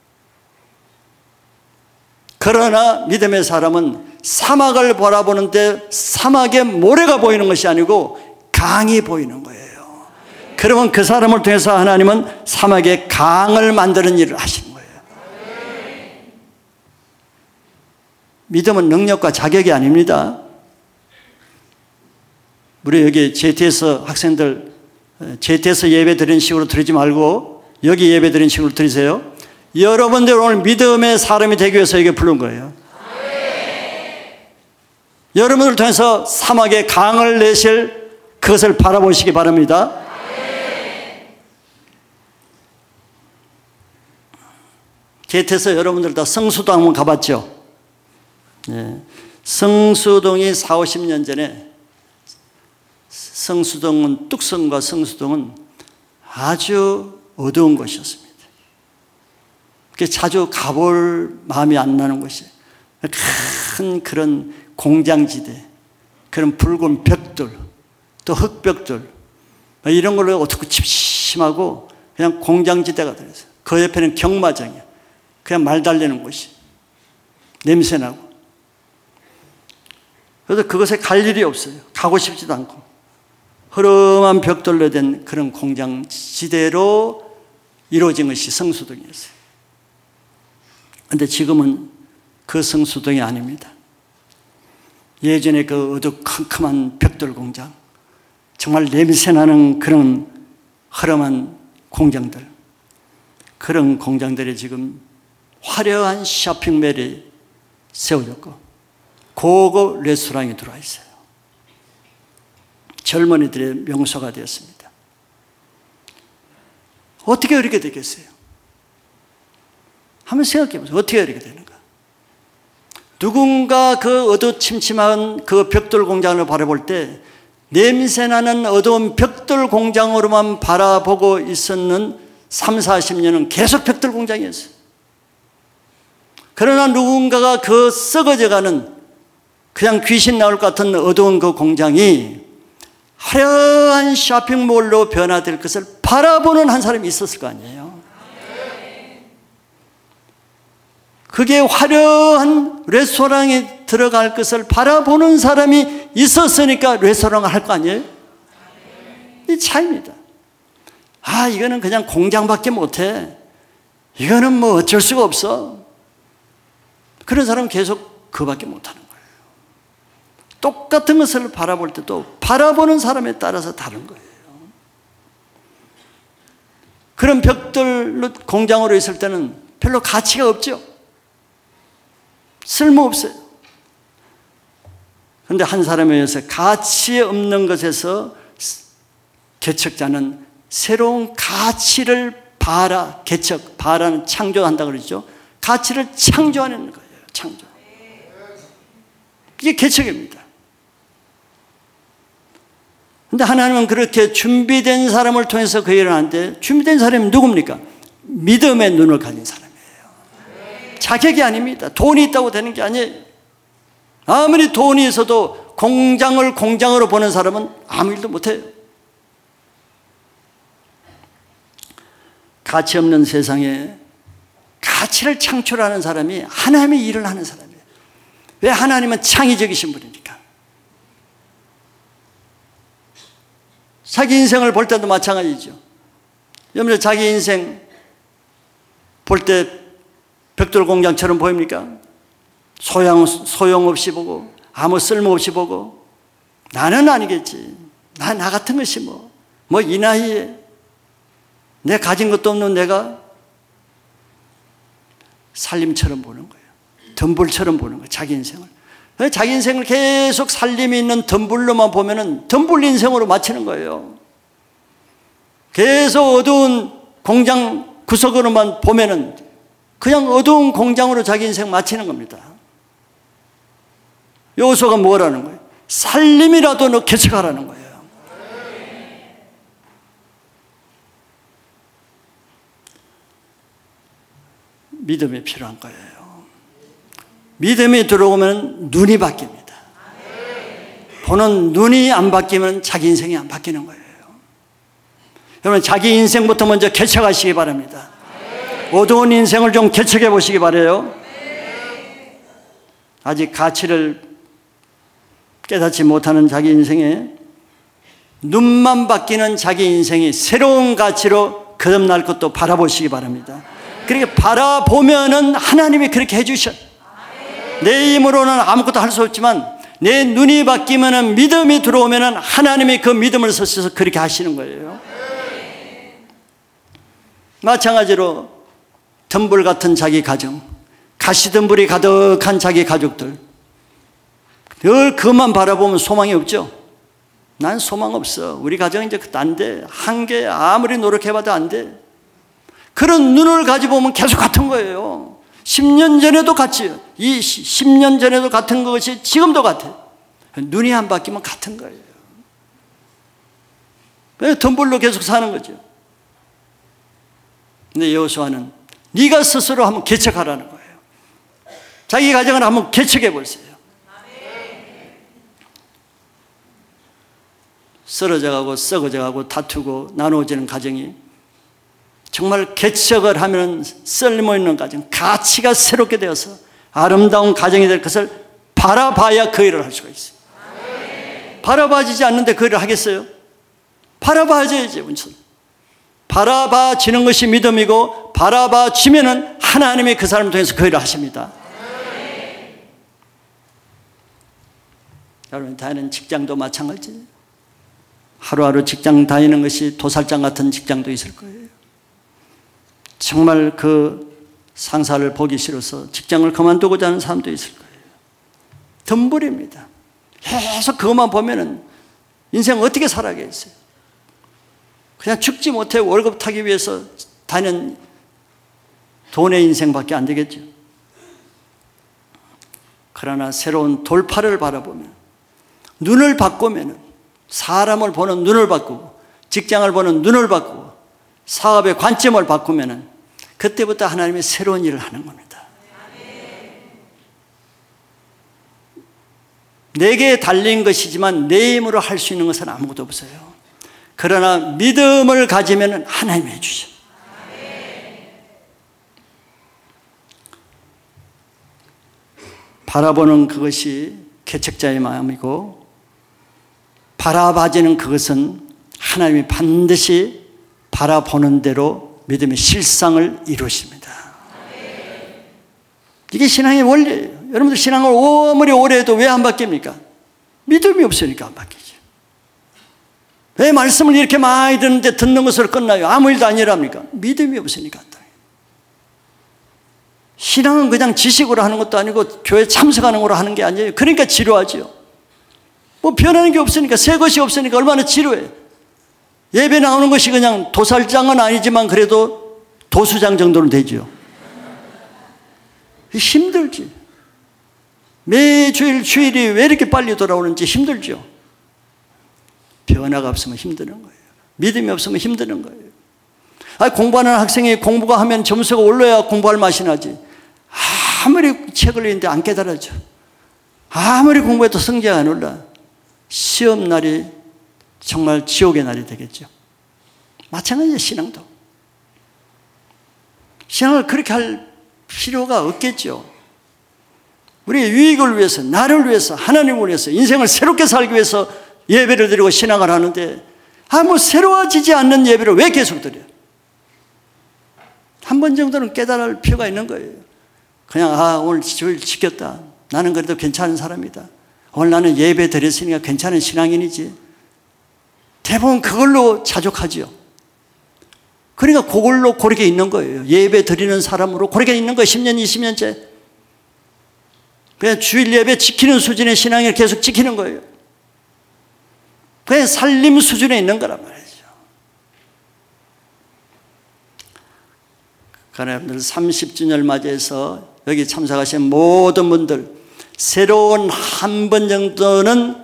그러나 믿음의 사람은 사막을 바라보는데 사막에 모래가 보이는 것이 아니고 강이 보이는 거예요. 그러면 그 사람을 통해서 하나님은 사막에 강을 만드는 일을 하시는 거예요. 믿음은 능력과 자격이 아닙니다. 우리 여기 JTS 학생들 JTS 예배 드리는 식으로 드리지 말고 여기 예배 드리는 식으로 드리세요. 여러분들 오늘 믿음의 사람이 되기 위해서 여기 부른 거예요. 여러분을 통해서 사막에 강을 내실 그것을 바라보시기 바랍니다. JTS 여러분들 다 성수동 한번 가봤죠? 네. 성수동이 40, 50년 전에 성수동은 뚝성과 성수동은 아주 어두운 곳이었습니다. 자주 가볼 마음이 안 나는 곳이에요. 큰 그런 공장지대, 그런 붉은 벽돌, 또 흙벽돌 이런 걸로 어둡고 침침하고 그냥 공장지대가 들어있어요. 그 옆에는 경마장이에요. 그냥 말 달리는 곳이 냄새나고. 그래서 그것에 갈 일이 없어요. 가고 싶지도 않고. 허름한 벽돌로 된 그런 공장지대로 이루어진 것이 성수동이었어요. 그런데 지금은 그 성수동이 아닙니다. 예전에 그 어두컴컴한 벽돌 공장, 정말 냄새나는 그런 허름한 공장들, 그런 공장들이 지금 화려한 쇼핑몰이 세워졌고 고급 레스토랑이 들어와 있어요. 젊은이들의 명소가 되었습니다. 어떻게 이렇게 되겠어요? 한번 생각해 보세요. 어떻게 이렇게 되는가? 누군가 그 어두침침한 그 벽돌 공장을 바라볼 때 냄새나는 어두운 벽돌 공장으로만 바라보고 있었는 3, 40년은 계속 벽돌 공장이었어요. 그러나 누군가가 그 썩어져가는 그냥 귀신 나올 것 같은 어두운 그 공장이 화려한 쇼핑몰로 변화될 것을 바라보는 한 사람이 있었을 거 아니에요. 그게 화려한 레스토랑에 들어갈 것을 바라보는 사람이 있었으니까 레스토랑을 할 거 아니에요? 이 차이입니다. 아, 이거는 그냥 공장밖에 못해. 이거는 뭐 어쩔 수가 없어. 그런 사람은 계속 그거밖에 못하는 거예요. 똑같은 것을 바라볼 때도 바라보는 사람에 따라서 다른 거예요. 그런 벽돌 공장으로 있을 때는 별로 가치가 없죠. 쓸모없어요. 그런데 한 사람에 의해서 가치 없는 것에서 개척자는 새로운 가치를 바라는 창조한다고 그러죠. 가치를 창조하는 거예요. 창조. 이게 개척입니다. 그런데 그런데 하나님은 그렇게 준비된 사람을 통해서 그 일을 하는데, 준비된 사람이 누굽니까? 믿음의 눈을 가진 사람이에요. 자격이 아닙니다. 돈이 있다고 되는 게 아니에요. 아무리 돈이 있어도 공장을 공장으로 보는 사람은 아무 일도 못해요. 가치 없는 세상에 가치를 창출하는 사람이 하나님의 일을 하는 사람이에요. 왜? 하나님은 창의적이신 분이니까. 자기 인생을 볼 때도 마찬가지죠. 여러분, 자기 인생 볼 때 벽돌 공장처럼 보입니까? 소용없이 보고, 아무 쓸모없이 보고, 나는 아니겠지. 나 같은 것이 뭐 이 나이에 내 가진 것도 없는 내가 살림처럼 보는 거예요. 덤불처럼 보는 거예요. 자기 인생을. 자기 인생을 계속 살림이 있는 덤불로만 보면은 덤불 인생으로 마치는 거예요. 계속 어두운 공장 구석으로만 보면은 그냥 어두운 공장으로 자기 인생 마치는 겁니다. 여호수아가 뭐라는 거예요? 살림이라도 너 개척하라는 거예요. 믿음이 필요한 거예요. 믿음이 들어오면 눈이 바뀝니다. 보는 눈이 안 바뀌면 자기 인생이 안 바뀌는 거예요. 여러분, 자기 인생부터 먼저 개척하시기 바랍니다. 어두운 인생을 좀 개척해 보시기 바라요. 아직 가치를 깨닫지 못하는 자기 인생에 눈만 바뀌는 자기 인생이 새로운 가치로 거듭날 것도 바라보시기 바랍니다. 그렇게 바라보면은 하나님이 그렇게 해주셔. 내 힘으로는 아무것도 할 수 없지만 내 눈이 바뀌면은, 믿음이 들어오면은 하나님이 그 믿음을 쓰셔서 그렇게 하시는 거예요. 마찬가지로 덤불 같은 자기 가정, 가시덤불이 가득한 자기 가족들, 늘 그것만 바라보면 소망이 없죠. 난 소망 없어. 우리 가정 이제 안 돼. 한계 아무리 노력해봐도 안 돼. 그런 눈을 가지고 보면 계속 같은 거예요. 10년 전에도 같이, 10년 전에도 같은 것이 지금도 같아요. 눈이 안 바뀌면 같은 거예요. 그래서 덤불로 계속 사는 거죠. 근데 여호수아는 네가 스스로 한번 개척하라는 거예요. 자기 가정을 한번 개척해 보세요. 쓰러져가고 썩어져가고 다투고 나누어지는 가정이 정말 개척을 하면 쓸모있는 가정, 가치가 새롭게 되어서 아름다운 가정이 될 것을 바라봐야 그 일을 할 수가 있어요. 바라봐지지 않는데 그 일을 하겠어요? 바라봐야지. 바라봐지는 것이 믿음이고, 바라봐지면은 하나님이 그 사람을 통해서 그 일을 하십니다. 여러분, 다니는 직장도 마찬가지예요. 하루하루 직장 다니는 것이 도살장 같은 직장도 있을 거예요. 정말 그 상사를 보기 싫어서 직장을 그만두고자 하는 사람도 있을 거예요. 덤불입니다. 계속 그것만 보면은 인생 어떻게 살아가겠어요? 그냥 죽지 못해 월급 타기 위해서 다니는 돈의 인생밖에 안 되겠죠. 그러나 새로운 돌파를 바라보면, 눈을 바꾸면, 사람을 보는 눈을 바꾸고, 직장을 보는 눈을 바꾸고, 사업의 관점을 바꾸면 그때부터 하나님이 새로운 일을 하는 겁니다. 내게 달린 것이지만 내 힘으로 할 수 있는 것은 아무것도 없어요. 그러나 믿음을 가지면 하나님이 해주셔. 바라보는 그것이 개척자의 마음이고, 바라봐지는 그것은 하나님이 반드시 바라보는 대로 믿음의 실상을 이루십니다. 이게 신앙의 원리예요. 여러분들 신앙을 아무리 오래 해도 왜 안 바뀝니까? 믿음이 없으니까 안 바뀌죠. 왜 말씀을 이렇게 많이 듣는데 듣는 것으로 끝나요? 아무 일도 아니랍니까? 믿음이 없으니까 안 돼요. 신앙은 그냥 지식으로 하는 것도 아니고 교회 참석하는 거로 하는 게 아니에요. 그러니까 지루하죠. 뭐 변하는 게 없으니까, 새 것이 없으니까 얼마나 지루해요. 예배 나오는 것이 그냥 도살장은 아니지만 그래도 도수장 정도는 되죠. 힘들지. 매주일 주일이 왜 이렇게 빨리 돌아오는지 힘들죠. 변화가 없으면 힘드는 거예요. 믿음이 없으면 힘드는 거예요. 공부하는 학생이 공부가 하면 점수가 올라야 공부할 맛이 나지. 아무리 책을 읽는데 안 깨달아져. 아무리 공부해도 성적이 안 올라. 시험 날이 정말 지옥의 날이 되겠죠. 마찬가지예요, 신앙도. 신앙을 그렇게 할 필요가 없겠죠. 우리의 유익을 위해서, 나를 위해서, 하나님을 위해서, 인생을 새롭게 살기 위해서 예배를 드리고 신앙을 하는데 새로워지지 않는 예배를 왜 계속 드려요? 한 번 정도는 깨달을 필요가 있는 거예요. 그냥 오늘 주일 지켰다. 나는 그래도 괜찮은 사람이다. 오늘 나는 예배 드렸으니까 괜찮은 신앙인이지. 대부분 그걸로 자족하죠. 그러니까 그걸로 그렇게 있는 거예요. 예배 드리는 사람으로 그렇게 있는 거예요. 10년, 20년째. 그냥 주일 예배 지키는 수준의 신앙을 계속 지키는 거예요. 그냥 살림 수준에 있는 거란 말이죠. 그러나 여러분들 30주년을 맞이해서 여기 참석하신 모든 분들 새로운 한 번 정도는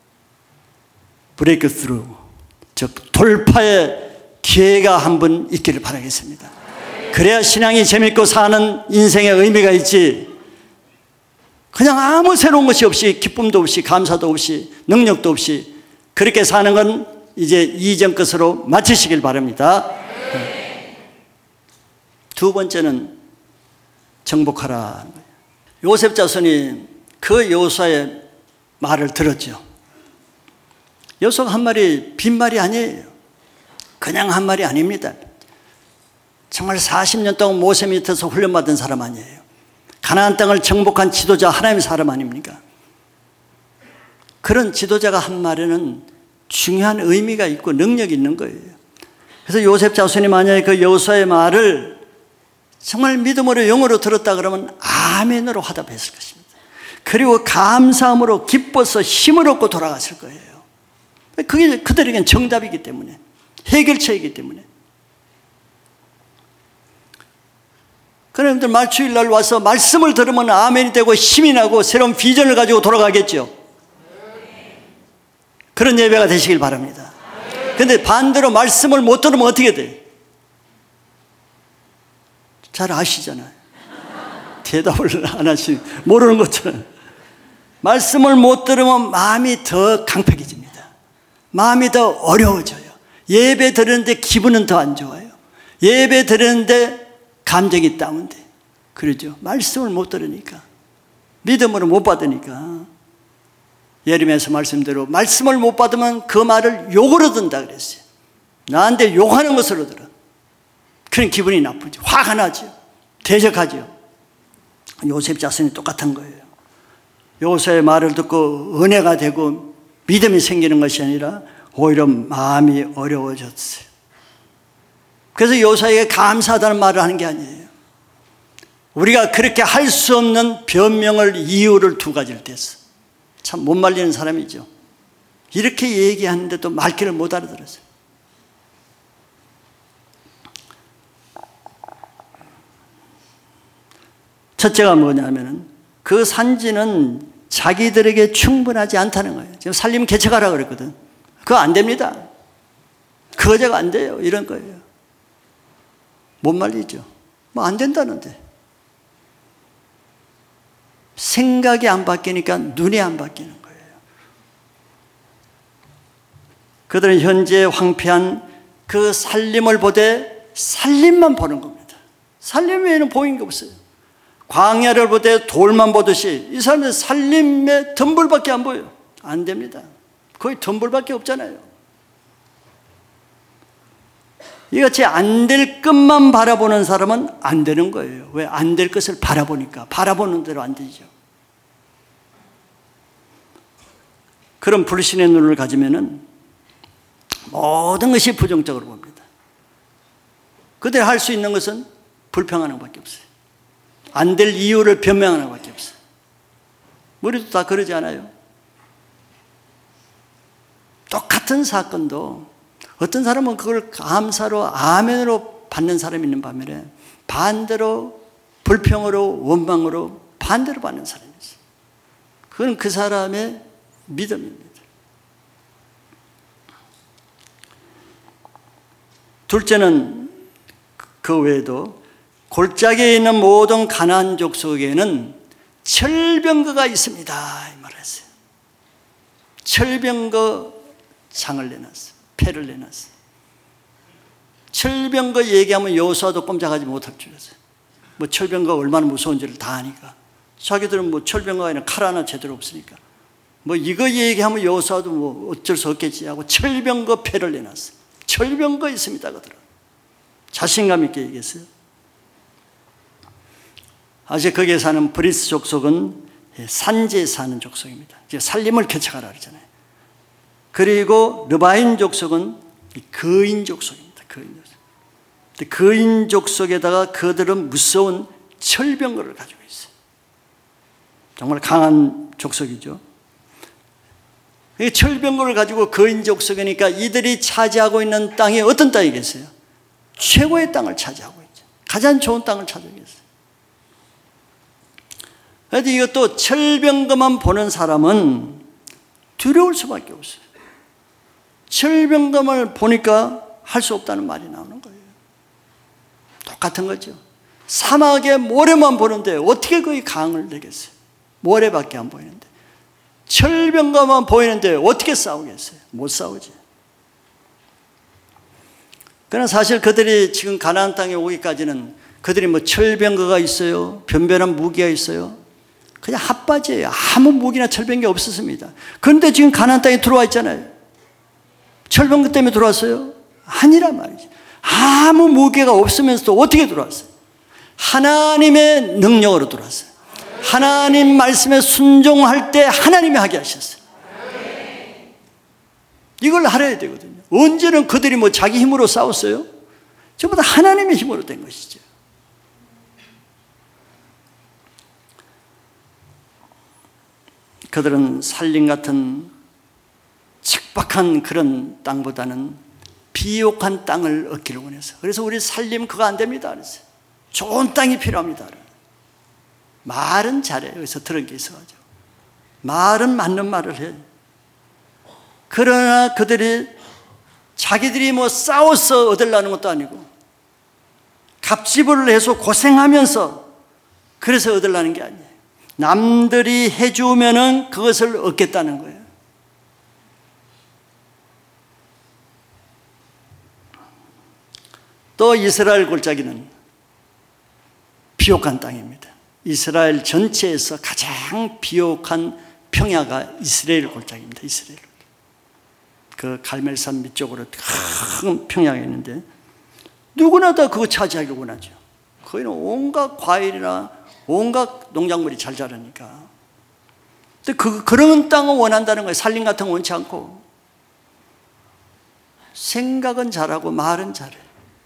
브레이크 스루, 즉 돌파의 기회가 한 번 있기를 바라겠습니다. 그래야 신앙이 재밌고 사는 인생의 의미가 있지, 그냥 아무 새로운 것이 없이 기쁨도 없이 감사도 없이 능력도 없이 그렇게 사는 건 이제 이전 것으로 마치시길 바랍니다. 두 번째는 정복하라. 요셉 자손이 그 여호수아의 말을 들었죠. 여호수아가 한 말이 빈말이 아니에요. 그냥 한 말이 아닙니다. 정말 40년 동안 모세 밑에서 훈련받은 사람 아니에요. 가나안 땅을 정복한 지도자, 하나님의 사람 아닙니까? 그런 지도자가 한 말에는 중요한 의미가 있고 능력이 있는 거예요. 그래서 요셉 자손이 만약에 그 여호수아의 말을 정말 믿음으로 영어로 들었다 그러면 아멘으로 화답했을 것입니다. 그리고 감사함으로 기뻐서 힘을 얻고 돌아갔을 거예요. 그게 그들에겐 정답이기 때문에, 해결책이기 때문에. 그런데 말주일날 와서 말씀을 들으면 아멘이 되고 힘이 나고 새로운 비전을 가지고 돌아가겠죠. 그런 예배가 되시길 바랍니다. 그런데 반대로 말씀을 못 들으면 어떻게 돼요? 잘 아시잖아요. 대답을 안 하시, 모르는 것처럼. 말씀을 못 들으면 마음이 더 강팍해집니다. 마음이 더 어려워져요. 예배 드리는데 기분은 더 안 좋아요. 예배 드리는데 감정이 다운돼. 그러죠. 말씀을 못 들으니까, 믿음으로 못 받으니까. 예레미야서 말씀대로 말씀을 못 받으면 그 말을 욕으로 든다 그랬어요. 나한테 욕하는 것으로 들어. 그런 기분이 나쁘죠. 화가 나죠. 대적하죠. 요셉 자손이 똑같은 거예요. 요셉의 말을 듣고 은혜가 되고 믿음이 생기는 것이 아니라 오히려 마음이 어려워졌어요. 그래서 요셉에게 감사하다는 말을 하는 게 아니에요. 우리가 그렇게 할 수 없는 변명을, 이유를 두 가지를 댔어. 참 못 말리는 사람이죠. 이렇게 얘기하는데도 말귀를 못 알아들었어요. 첫째가 뭐냐면은 그 산지는 자기들에게 충분하지 않다는 거예요. 지금 살림 개척하라 그랬거든. 그거 안 됩니다. 그거제가 안 돼요. 이런 거예요. 못 말리죠. 뭐 안 된다는데. 생각이 안 바뀌니까 눈이 안 바뀌는 거예요. 그들은 현재 황폐한 그 살림을 보되 살림만 보는 겁니다. 살림 외에는 보이는 게 없어요. 광야를 보되 돌만 보듯이 이 사람들 살림에 덤불밖에 안 보여요. 안 됩니다. 거의 덤불밖에 없잖아요. 이같이 안 될 것만 바라보는 사람은 안 되는 거예요. 왜? 안 될 것을 바라보니까. 바라보는 대로 안 되죠. 그런 불신의 눈을 가지면은 모든 것이 부정적으로 봅니다. 그들이 할 수 있는 것은 불평하는 것밖에 없어요. 안 될 이유를 변명하는 것밖에 없어요. 우리도 다 그러지 않아요? 똑같은 사건도 어떤 사람은 그걸 감사로 아멘으로 받는 사람이 있는 반면에 반대로 불평으로 원망으로 반대로 받는 사람이 있어요. 그건 그 사람의 믿음입니다. 둘째는 그 외에도 골짜기에 있는 모든 가나안 족속에는 철병거가 있습니다 이 말을 했어요. 철병거 장을 내놨어요. 패를 내놨어요. 철병거 얘기하면 여호수아도 꼼짝하지 못할 줄 알았어요. 뭐 철병거가 얼마나 무서운지를 다 아니까. 자기들은 뭐 철병거가 아니라 칼 하나 제대로 없으니까 뭐 이거 얘기하면 여호수아도 뭐 어쩔 수 없겠지 하고 철병거 패를 내놨어요. 철병거 있습니다 그들은. 자신감 있게 얘기했어요. 아직 거기에 사는 브리스 족속은 산지에 사는 족속입니다. 살림을 개척하라 그러잖아요. 그리고 르바인 족속은 거인 족속입니다. 거인 족속에다가 그들은 무서운 철병거를 가지고 있어요. 정말 강한 족속이죠. 철병거를 가지고 거인 족속이니까 이들이 차지하고 있는 땅이 어떤 땅이겠어요? 최고의 땅을 차지하고 있죠. 가장 좋은 땅을 차지하고 있어요. 그런데 이것도 철병거만 보는 사람은 두려울 수밖에 없어요. 철병거를 보니까 할 수 없다는 말이 나오는 거예요. 똑같은 거죠. 사막에 모래만 보는데 어떻게 거기 강을 내겠어요? 모래밖에 안 보이는데. 철병거만 보이는데 어떻게 싸우겠어요? 못 싸우지. 그러나 사실 그들이 지금 가나안 땅에 오기까지는 그들이 뭐 철병거가 있어요? 변변한 무기가 있어요? 그냥 핫바지예요. 아무 무기나 철병기 없었습니다. 그런데 지금 가나안 땅에 들어와 있잖아요. 철병거 때문에 들어왔어요? 아니란 말이지. 아무 무기가 없으면서도 어떻게 들어왔어요? 하나님의 능력으로 들어왔어요. 하나님 말씀에 순종할 때 하나님이 하게 하셨어요. 이걸 알아야 되거든요. 언제는 그들이 뭐 자기 힘으로 싸웠어요? 전부 다 하나님의 힘으로 된 것이죠. 그들은 살림 같은 척박한 그런 땅보다는 비옥한 땅을 얻기를 원해서. 그래서 우리 살림 그거 안 됩니다 그랬어요. 좋은 땅이 필요합니다. 말은 잘해요. 여기서 들은 게 있어가지고 말은 맞는 말을 해요. 그러나 그들이 자기들이 뭐 싸워서 얻으려는 것도 아니고 갑질을 해서 고생하면서 그래서 얻으려는 게 아니에요. 남들이 해주면은 그것을 얻겠다는 거예요. 또 이스라엘 골짜기는 비옥한 땅입니다. 이스라엘 전체에서 가장 비옥한 평야가 이스라엘 골짜기입니다. 이스라엘. 그 갈멜산 밑쪽으로 큰 평야가 있는데 누구나 다 그거 차지하기 원하죠. 거기는 온갖 과일이나 온갖 농작물이 잘 자라니까. 근데 그런 땅을 원한다는 거예요. 산림 같은 거 원치 않고. 생각은 잘하고 말은 잘해.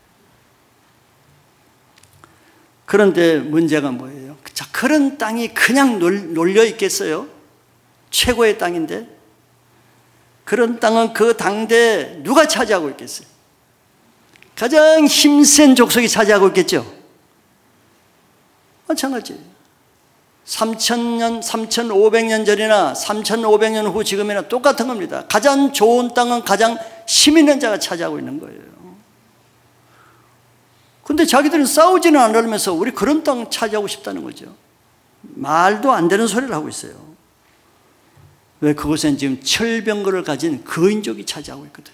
그런데 문제가 뭐예요? 자, 그런 땅이 그냥 놀려 있겠어요? 최고의 땅인데 그런 땅은 그 당대에 누가 차지하고 있겠어요? 가장 힘센 족속이 차지하고 있겠죠? 마찬가지예요. 3,000년, 3,500년 전이나 3,500년 후 지금이나 똑같은 겁니다. 가장 좋은 땅은 가장 힘 있는 자가 차지하고 있는 거예요. 근데 자기들은 싸우지는 않으면서 우리 그런 땅 차지하고 싶다는 거죠. 말도 안 되는 소리를 하고 있어요. 왜? 그곳엔 지금 철병거를 가진 거인족이 차지하고 있거든.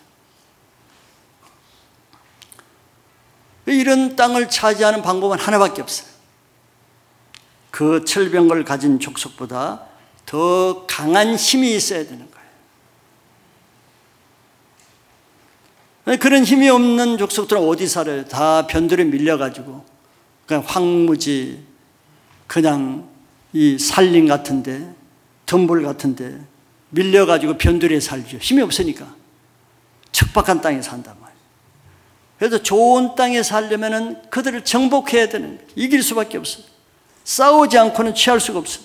이런 땅을 차지하는 방법은 하나밖에 없어요. 그 철병거를 가진 족속보다 더 강한 힘이 있어야 되는 거예요. 그런 힘이 없는 족속들은 어디 살아요? 다 변두리에 밀려가지고 그냥 황무지, 그냥 이 산림 같은데, 덤불 같은데 밀려가지고 변두리에 살죠. 힘이 없으니까 척박한 땅에 산단 말이에요. 그래서 좋은 땅에 살려면은 그들을 정복해야 되는 거예요. 이길 수밖에 없어요. 싸우지 않고는 취할 수가 없어요.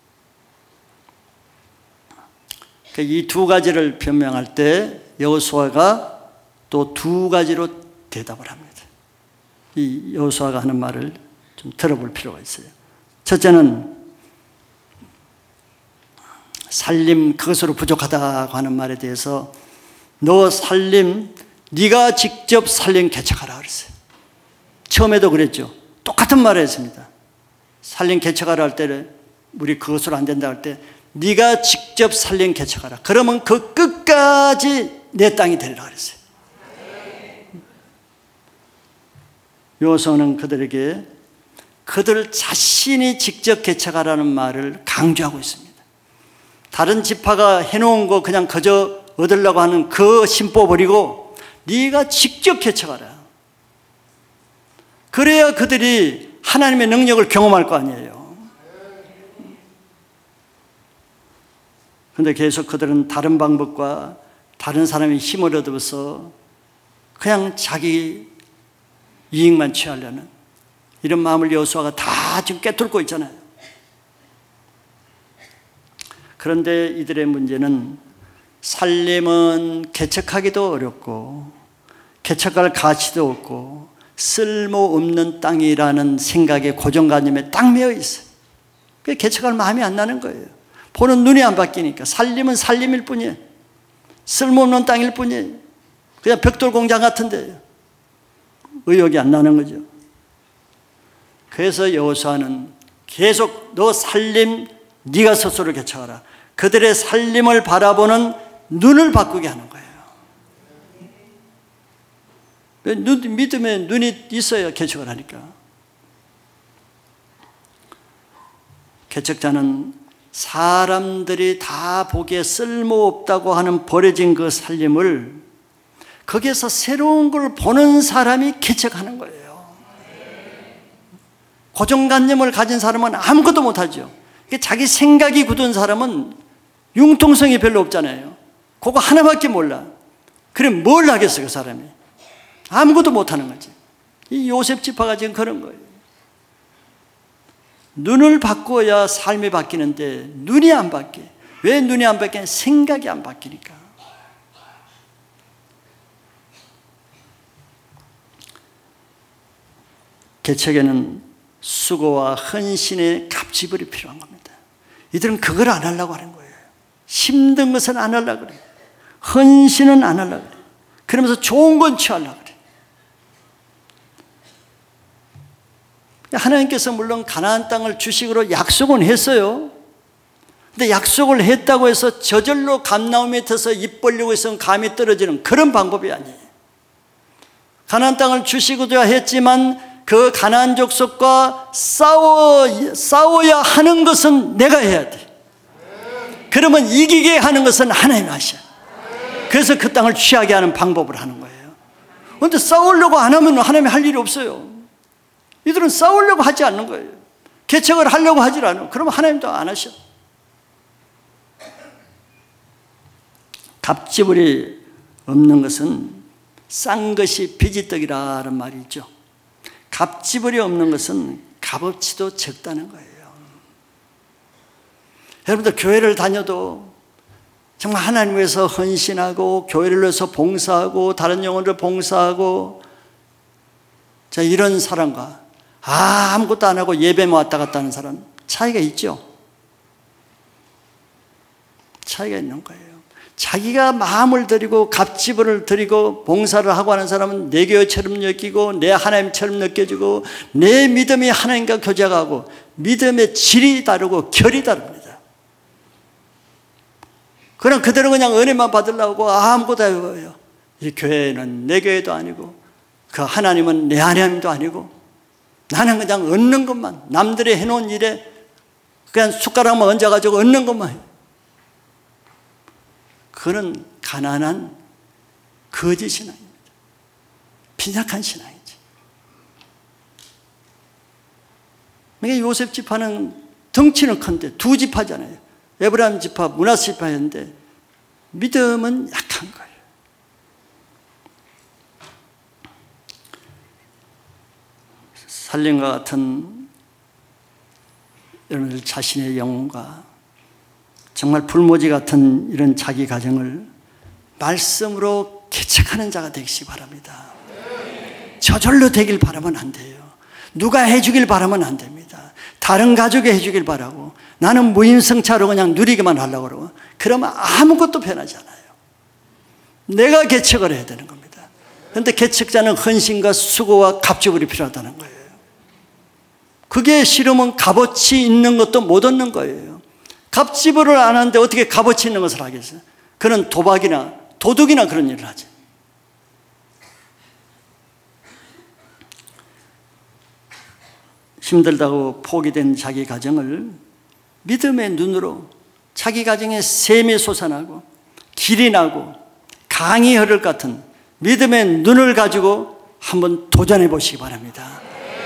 이 두 가지를 변명할 때 여호수아가 또 두 가지로 대답을 합니다. 이 여호수아가 하는 말을 좀 들어볼 필요가 있어요. 첫째는 살림 그것으로 부족하다고 하는 말에 대해서 너 살림 네가 직접 살림 개척하라 그랬어요. 처음에도 그랬죠. 똑같은 말을 했습니다. 살림 개척하라 할 때는 우리 그것으로 안 된다 할 때 네가 직접 살림 개척하라. 그러면 그 끝까지 내 땅이 되리라 그랬어요. 여호수아는 그들에게 그들 자신이 직접 개척하라는 말을 강조하고 있습니다. 다른 지파가 해놓은 거 그냥 그저 얻으려고 하는 그 심보 버리고 네가 직접 개척하라. 그래야 그들이 하나님의 능력을 경험할 거 아니에요. 그런데 계속 그들은 다른 방법과 다른 사람의 힘을 얻어서 그냥 자기 이익만 취하려는 이런 마음을 여호수아가 다 지금 꿰뚫고 있잖아요. 그런데 이들의 문제는 살림은 개척하기도 어렵고 개척할 가치도 없고 쓸모없는 땅이라는 생각에 고정관념에 딱 매여 있어요. 그게 개척할 마음이 안 나는 거예요. 보는 눈이 안 바뀌니까. 살림은 살림일 뿐이에요. 쓸모없는 땅일 뿐이에요. 그냥 벽돌 공장 같은데요. 의욕이 안 나는 거죠. 그래서 여호수아는 계속 너 살림 네가 스스로 개척하라. 그들의 살림을 바라보는 눈을 바꾸게 하는 거예요. 믿음에 눈이 있어야 개척을 하니까. 개척자는 사람들이 다 보기에 쓸모없다고 하는 버려진 그 살림을 거기에서 새로운 걸 보는 사람이 개척하는 거예요. 고정관념을 가진 사람은 아무것도 못하죠. 자기 생각이 굳은 사람은 융통성이 별로 없잖아요. 그거 하나밖에 몰라. 그럼 뭘 하겠어 그 사람이. 아무것도 못하는 거지. 이 요셉 지파가 지금 그런 거예요. 눈을 바꿔야 삶이 바뀌는데 눈이 안 바뀌어. 왜 눈이 안 바뀌냐? 생각이 안 바뀌니까. 개척에는 수고와 헌신의 갑질이 필요한 겁니다. 이들은 그걸 안 하려고 하는 거예요. 힘든 것은 안 하려고 그래요. 헌신은 안 하려고 그래요. 그러면서 좋은 건 취하려고 그래요. 하나님께서 물론 가나안 땅을 주식으로 약속은 했어요. 근데 약속을 했다고 해서 저절로 감나무 밑에서 입 벌리고 있으면 감이 떨어지는 그런 방법이 아니에요. 가나안 땅을 주시고자 했지만 그 가나안 족속과 싸워야 하는 것은 내가 해야 돼. 그러면 이기게 하는 것은 하나님이 하셔. 그래서 그 땅을 취하게 하는 방법을 하는 거예요. 그런데 싸우려고 안 하면 하나님이 할 일이 없어요. 이들은 싸우려고 하지 않는 거예요. 개척을 하려고 하지 않아요. 그러면 하나님도 안 하셔. 갑지불이 없는 것은 싼 것이 비지떡이라는 말이 있죠. 갑지불이 없는 것은 값어치도 적다는 거예요. 여러분들 교회를 다녀도 정말 하나님 위해서 헌신하고 교회를 위해서 봉사하고 다른 영혼을 봉사하고 자 이런 사람과 아무것도 안 하고 예배만 왔다 갔다 하는 사람 차이가 있죠. 차이가 있는 거예요. 자기가 마음을 들이고 갑지불을 들이고 봉사를 하고 하는 사람은 내 교회처럼 느끼고 내 하나님처럼 느껴지고 내 믿음이 하나님과 교제하고 믿음의 질이 다르고 결이 다릅니다. 그럼 그대로 그냥 은혜만 받으려고 아무것도 해요. 이 교회는 내 교회도 아니고 그 하나님은 내 하나님도 아니고 나는 그냥 얻는 것만 남들이 해놓은 일에 그냥 숟가락만 얹어가지고 얻는 것만 해요. 그는 가난한 거짓 신앙입니다. 빈약한 신앙이지. 그러니까 요셉 지파는 덩치는 큰데 두 지파잖아요. 에브라임 지파, 므낫세 지파였는데 믿음은 약한 거예요. 살림과 같은 여러분들 자신의 영혼과 정말 불모지 같은 이런 자기 가정을 말씀으로 개척하는 자가 되시기 바랍니다. 저절로 되길 바라면 안 돼요. 누가 해주길 바라면 안 됩니다. 다른 가족이 해주길 바라고 나는 무임승차로 그냥 누리기만 하려고 그러고 그러면 아무것도 변하지 않아요. 내가 개척을 해야 되는 겁니다. 그런데 개척자는 헌신과 수고와 갑주불이 필요하다는 거예요. 그게 싫으면 값어치 있는 것도 못 얻는 거예요. 갑지불을 안 하는데 어떻게 값어치 있는 것을 하겠어요? 그는 도박이나 도둑이나 그런 일을 하지. 힘들다고 포기된 자기 가정을 믿음의 눈으로 자기 가정에 샘이 솟아나고 길이 나고 강이 흐를 것 같은 믿음의 눈을 가지고 한번 도전해 보시기 바랍니다.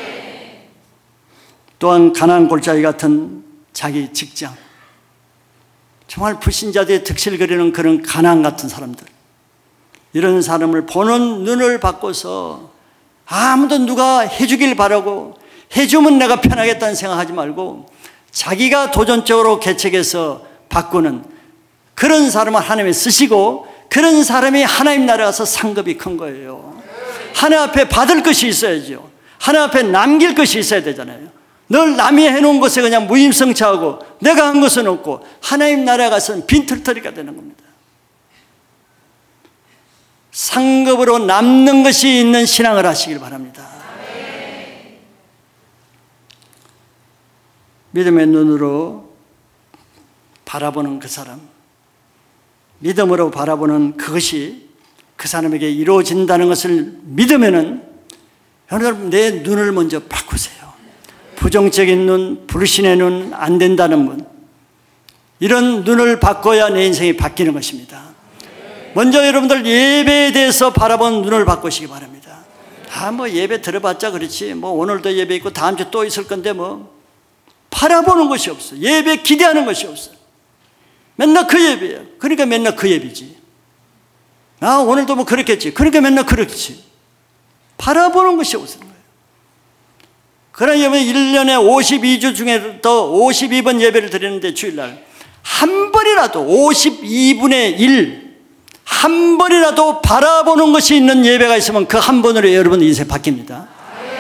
또한 가난한 골짜기 같은 자기 직장, 정말 불신자들의 득실거리는 그런 가난 같은 사람들, 이런 사람을 보는 눈을 바꿔서 아무도 누가 해주길 바라고 해주면 내가 편하겠다는 생각하지 말고 자기가 도전적으로 개척해서 바꾸는 그런 사람을 하나님이 쓰시고 그런 사람이 하나님 나라에 가서 상급이 큰 거예요. 하나님 앞에 받을 것이 있어야죠. 하나님 앞에 남길 것이 있어야 되잖아요. 늘 남이 해놓은 것에 그냥 무임승차하고 내가 한 것은 없고 하나님 나라에 가서는 빈털터리가 되는 겁니다. 상급으로 남는 것이 있는 신앙을 하시길 바랍니다. 믿음의 눈으로 바라보는 그 사람, 믿음으로 바라보는 그것이 그 사람에게 이루어진다는 것을 믿으면은 여러분 내 눈을 먼저 바꾸세요. 부정적인 눈, 불신의 눈, 안 된다는 문, 이런 눈을 바꿔야 내 인생이 바뀌는 것입니다. 먼저 여러분들 예배에 대해서 바라본 눈을 바꾸시기 바랍니다. 뭐 예배 들어봤자 그렇지, 뭐 오늘도 예배 있고 다음 주 또 있을 건데 뭐 바라보는 것이 없어. 예배 기대하는 것이 없어. 맨날 그 예배야. 그러니까 맨날 그 예배지. 오늘도 뭐 그렇겠지. 그러니까 맨날 그렇지. 바라보는 것이 없는 거예요. 그러나 여러분 1년에 52주 중에 또 52번 예배를 드리는데 주일날 한 번이라도 52분의 1 한 번이라도 바라보는 것이 있는 예배가 있으면 그 한 번으로 여러분 인생 바뀝니다.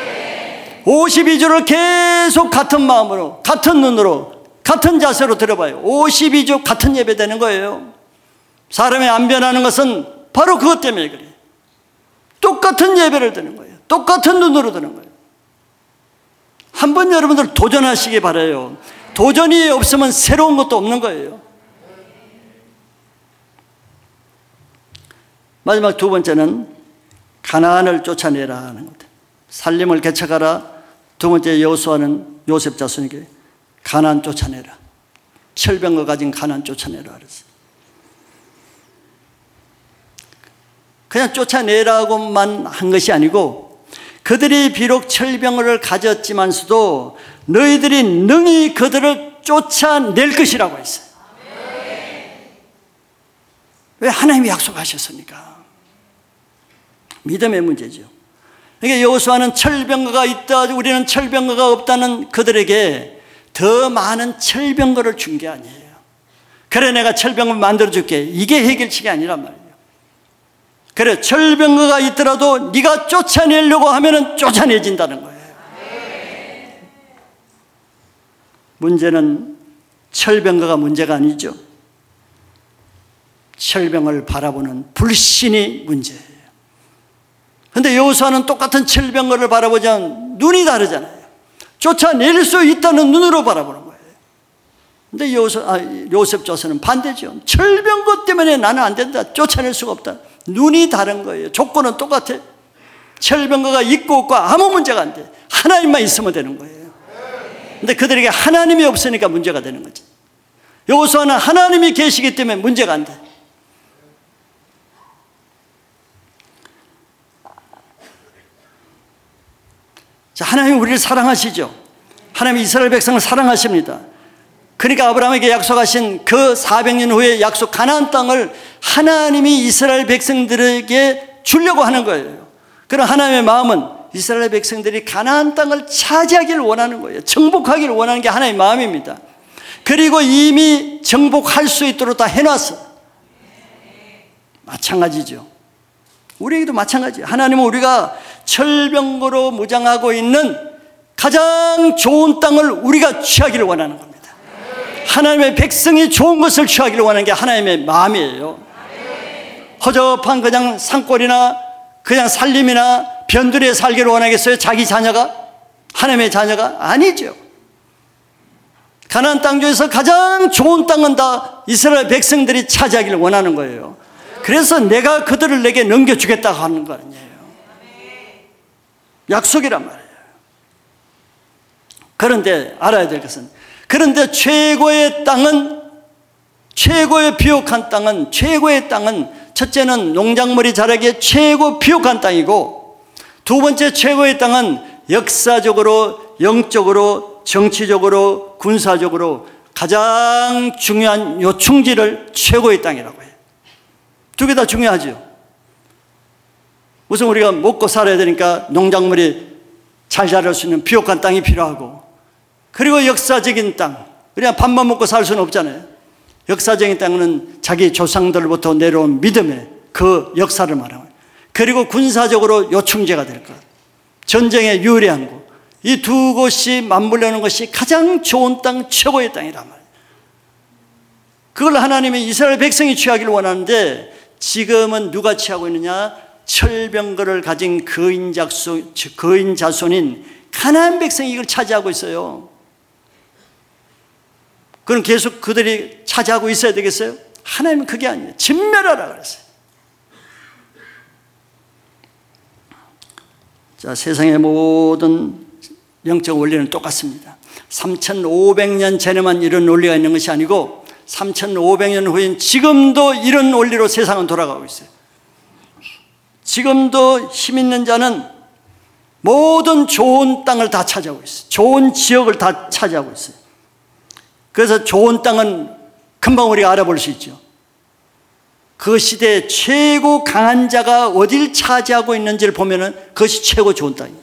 52주를 계속 같은 마음으로 같은 눈으로 같은 자세로 들어봐요. 52주 같은 예배 되는 거예요. 사람이 안 변하는 것은 바로 그것 때문에 그래요. 똑같은 예배를 드는 거예요. 똑같은 눈으로 드는 거예요. 한번 여러분들 도전하시기 바라요. 도전이 없으면 새로운 것도 없는 거예요. 마지막 두 번째는 가나안을 쫓아내라 하는 것. 살림을 개척하라. 두 번째 여호수아는 요셉 자손에게 가나안 쫓아내라. 철병거 가진 가나안 쫓아내라 그랬어요. 그냥 쫓아내라고만 한 것이 아니고 그들이 비록 철병거를 가졌지만서도 너희들이 능히 그들을 쫓아낼 것이라고 했어요. 왜? 하나님이 약속하셨으니까. 믿음의 문제죠. 그러니까 여호수아는 철병거가 있다, 우리는 철병거가 없다는 그들에게 더 많은 철병거를 준 게 아니에요. 그래 내가 철병거 만들어줄게, 이게 해결책이 아니란 말이에요. 그래 철병거가 있더라도 네가 쫓아내려고 하면은 쫓아내진다는 거예요. 문제는 철병거가 문제가 아니죠. 철병을 바라보는 불신이 문제예요. 그런데 여호수아는 똑같은 철병거를 바라보지만 눈이 다르잖아요. 쫓아낼 수 있다는 눈으로 바라보는 거예요. 그런데 요셉 조선은 반대죠. 철병거 때문에 나는 안 된다, 쫓아낼 수가 없다. 눈이 다른 거예요. 조건은 똑같아. 철병거가 있고 없고 아무 문제가 안 돼. 하나님만 있으면 되는 거예요. 그런데 그들에게 하나님이 없으니까 문제가 되는 거지. 여호수아는 하나님이 계시기 때문에 문제가 안 돼. 자, 하나님이 우리를 사랑하시죠. 하나님이 이스라엘 백성을 사랑하십니다. 그러니까 아브라함에게 약속하신 그 400년 후에 약속 가나안 땅을 하나님이 이스라엘 백성들에게 주려고 하는 거예요. 그럼 하나님의 마음은 이스라엘 백성들이 가나안 땅을 차지하기를 원하는 거예요. 정복하기를 원하는 게 하나님의 마음입니다. 그리고 이미 정복할 수 있도록 다 해놨어. 마찬가지죠. 우리에게도 마찬가지예요. 하나님은 우리가 철병거로 무장하고 있는 가장 좋은 땅을 우리가 취하기를 원하는 겁니다. 하나님의 백성이 좋은 것을 취하기를 원하는 게 하나님의 마음이에요. 허접한 그냥 산골이나 그냥 살림이나 변두리에 살기를 원하겠어요? 자기 자녀가? 하나님의 자녀가? 아니죠. 가나안 땅 중에서 가장 좋은 땅은 다 이스라엘 백성들이 차지하기를 원하는 거예요. 그래서 내가 그들을 내게 넘겨주겠다고 하는 거 아니에요. 약속이란 말이에요. 그런데 알아야 될 것은, 그런데 최고의 땅은, 최고의 비옥한 땅은, 최고의 땅은 첫째는 농작물이 자라기에 최고 비옥한 땅이고, 두 번째 최고의 땅은 역사적으로, 영적으로, 정치적으로, 군사적으로 가장 중요한 요충지를 최고의 땅이라고 해요. 두 개 다 중요하죠. 우선 우리가 먹고 살아야 되니까 농작물이 잘 자랄 수 있는 비옥한 땅이 필요하고, 그리고 역사적인 땅, 그냥 밥만 먹고 살 수는 없잖아요. 역사적인 땅은 자기 조상들로부터 내려온 믿음의 그 역사를 말하는 거예요. 그리고 군사적으로 요충지가 될 것, 전쟁에 유리한 곳, 이 두 곳이 맞물려는 것이 가장 좋은 땅, 최고의 땅이란 말이에요. 그걸 하나님이 이스라엘 백성이 취하기를 원하는데, 지금은 누가 취하고 있느냐? 철병거를 가진 거인 자손인 가나안 백성이 이걸 차지하고 있어요. 그럼 계속 그들이 차지하고 있어야 되겠어요? 하나님은 그게 아니에요. 진멸하라 그랬어요. 자, 세상의 모든 영적 원리는 똑같습니다. 3500년 전에만 이런 원리가 있는 것이 아니고 3500년 후인 지금도 이런 원리로 세상은 돌아가고 있어요. 지금도 힘 있는 자는 모든 좋은 땅을 다 차지하고 있어요. 좋은 지역을 다 차지하고 있어요. 그래서 좋은 땅은 금방 우리가 알아볼 수 있죠. 그 시대에 최고 강한 자가 어딜 차지하고 있는지를 보면은 그것이 최고 좋은 땅이에요.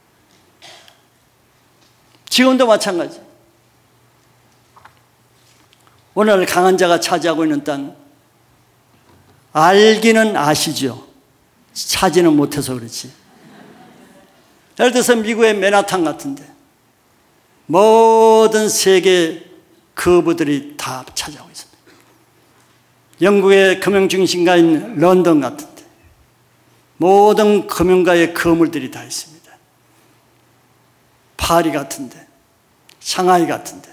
지금도 마찬가지. 오늘 강한 자가 차지하고 있는 땅, 알기는 아시죠? 차지는 못해서 그렇지. 예를 들어서 미국의 맨하탄 같은데 모든 세계 거부들이 다 차지하고 있습니다. 영국의 금융중심가인 런던 같은데 모든 금융가의 거물들이 다 있습니다. 파리 같은데, 상하이 같은데,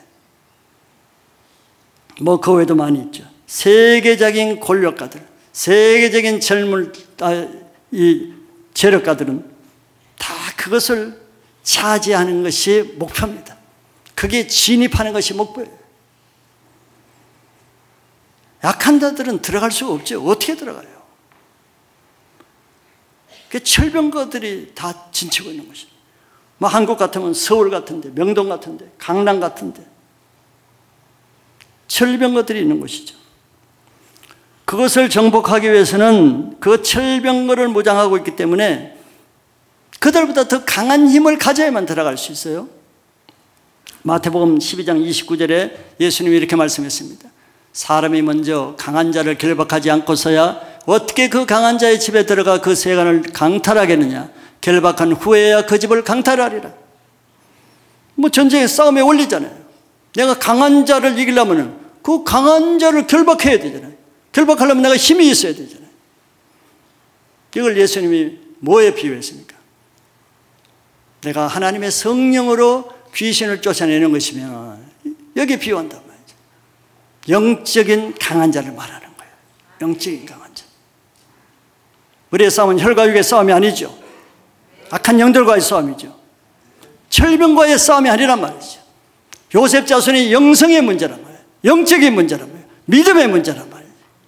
뭐 그 외에도 많이 있죠. 세계적인 권력가들, 세계적인 이 재력가들은 다 그것을 차지하는 것이 목표입니다. 그게 진입하는 것이 목표예요. 약한 자들은 들어갈 수가 없죠. 어떻게 들어가요? 그 철병거들이 다 진치고 있는 것입니다. 뭐 한국 같으면 서울 같은데, 명동 같은데, 강남 같은데 철병거들이 있는 것이죠. 그것을 정복하기 위해서는 그 철병거를 무장하고 있기 때문에 그들보다 더 강한 힘을 가져야만 들어갈 수 있어요. 마태복음 12장 29절에 예수님이 이렇게 말씀했습니다. 사람이 먼저 강한 자를 결박하지 않고서야 어떻게 그 강한 자의 집에 들어가 그 세간을 강탈하겠느냐. 결박한 후에야 그 집을 강탈하리라. 뭐 전쟁의 싸움의 원리잖아요. 내가 강한 자를 이기려면 그 강한 자를 결박해야 되잖아요. 결박하려면 내가 힘이 있어야 되잖아요. 이걸 예수님이 뭐에 비유했습니까? 내가 하나님의 성령으로 귀신을 쫓아내는 것이면 여기에 비유한단 말이죠. 영적인 강한 자를 말하는 거예요. 영적인 강한 자. 우리의 싸움은 혈과 육의 싸움이 아니죠. 악한 영들과의 싸움이죠. 철병과의 싸움이 아니란 말이죠. 요셉 자손이 영성의 문제란 말이에요. 영적인 문제란 말이에요. 믿음의 문제란 말이에요.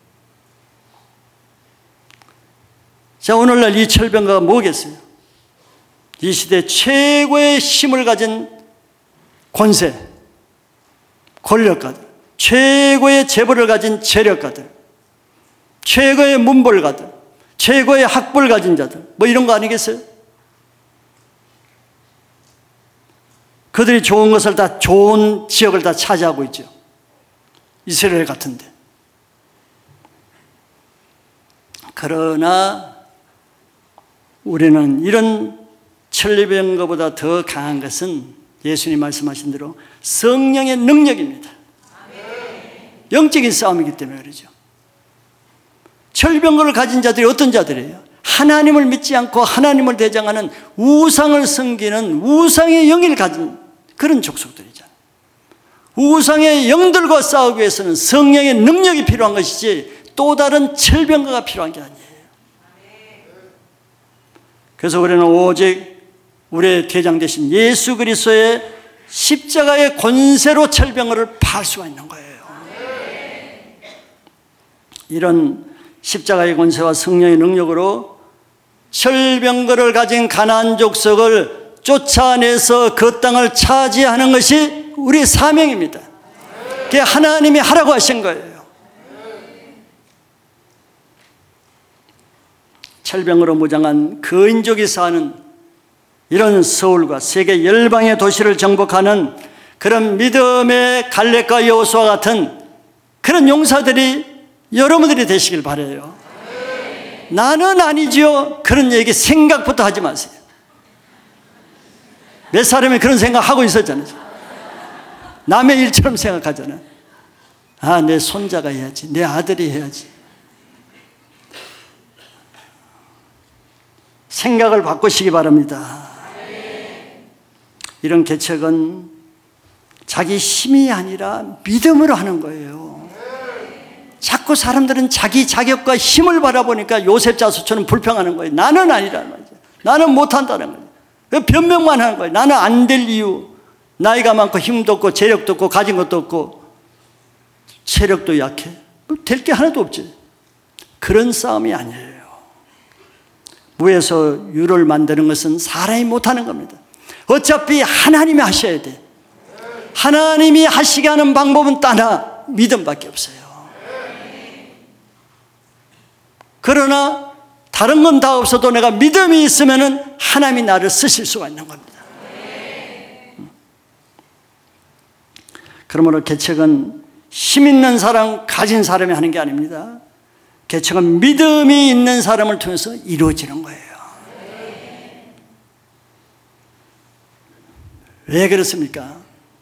자, 오늘날 이 철병과가 뭐겠어요? 이 시대 최고의 힘을 가진 권세, 권력가들, 최고의 재벌을 가진 재력가들, 최고의 문벌가들, 최고의 학벌을 가진 자들, 뭐 이런 거 아니겠어요? 그들이 좋은 것을 다, 좋은 지역을 다 차지하고 있죠. 이스라엘 같은데. 그러나 우리는 이런 천리병거보다 더 강한 것은 예수님 말씀하신 대로 성령의 능력입니다. 영적인 싸움이기 때문에 그러죠. 철병거를 가진 자들이 어떤 자들이에요? 하나님을 믿지 않고 하나님을 대장하는 우상을 섬기는 우상의 영을 가진 그런 족속들이잖아요. 우상의 영들과 싸우기 위해서는 성령의 능력이 필요한 것이지 또 다른 철병거가 필요한 게 아니에요. 그래서 우리는 오직 우리의 대장 되신 예수 그리스도의 십자가의 권세로 철병거를 파할 수가 있는 거예요. 이런 십자가의 권세와 성령의 능력으로 철병거를 가진 가나안 족속을 쫓아내서 그 땅을 차지하는 것이 우리의 사명입니다. 그게 하나님이 하라고 하신 거예요. 철병으로 무장한 거인족이 사는 이런 서울과 세계 열방의 도시를 정복하는 그런 믿음의 갈렙과 여호수아 같은 그런 용사들이 여러분들이 되시길 바라요. 나는 아니지요. 그런 얘기 생각부터 하지 마세요. 몇 사람이 그런 생각하고 있었잖아요. 남의 일처럼 생각하잖아요. 아, 내 손자가 해야지. 내 아들이 해야지. 생각을 바꾸시기 바랍니다. 이런 개척은 자기 힘이 아니라 믿음으로 하는 거예요. 자꾸 사람들은 자기 자격과 힘을 바라보니까 요셉 자수처럼 불평하는 거예요. 나는 아니라는 거죠. 나는 못한다는 거예요. 변명만 하는 거예요. 나는 안 될 이유. 나이가 많고 힘도 없고 재력도 없고 가진 것도 없고 체력도 약해. 될 게 하나도 없지. 그런 싸움이 아니에요. 무에서 유를 만드는 것은 사람이 못하는 겁니다. 어차피 하나님이 하셔야 돼. 하나님이 하시게 하는 방법은 딱 하나, 믿음밖에 없어요. 그러나 다른 건 다 없어도 내가 믿음이 있으면 하나님이 나를 쓰실 수가 있는 겁니다. 그러므로 개척은 힘 있는 사람, 가진 사람이 하는 게 아닙니다. 개척은 믿음이 있는 사람을 통해서 이루어지는 거예요. 왜 그렇습니까?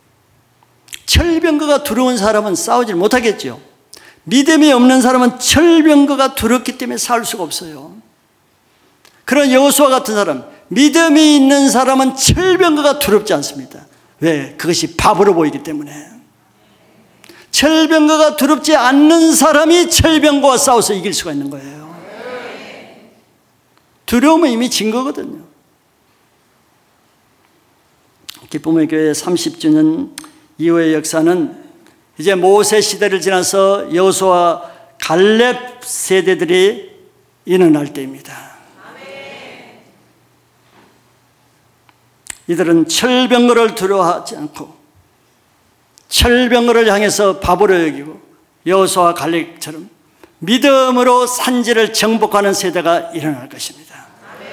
철병거가 두려운 사람은 싸우지 못하겠죠. 믿음이 없는 사람은 철병거가 두렵기 때문에 싸울 수가 없어요. 그런 여호수아 같은 사람, 믿음이 있는 사람은 철병거가 두렵지 않습니다. 왜? 그것이 밥으로 보이기 때문에. 철병거가 두렵지 않는 사람이 철병거와 싸워서 이길 수가 있는 거예요. 두려움은 이미 진 거거든요. 기쁨의 교회 30주년 이후의 역사는 이제 모세 시대를 지나서 여호수아 갈렙 세대들이 일어날 때입니다. 이들은 철병거를 두려워하지 않고 철병거를 향해서 바보로 여기고 여호수아 갈렙처럼 믿음으로 산지를 정복하는 세대가 일어날 것입니다.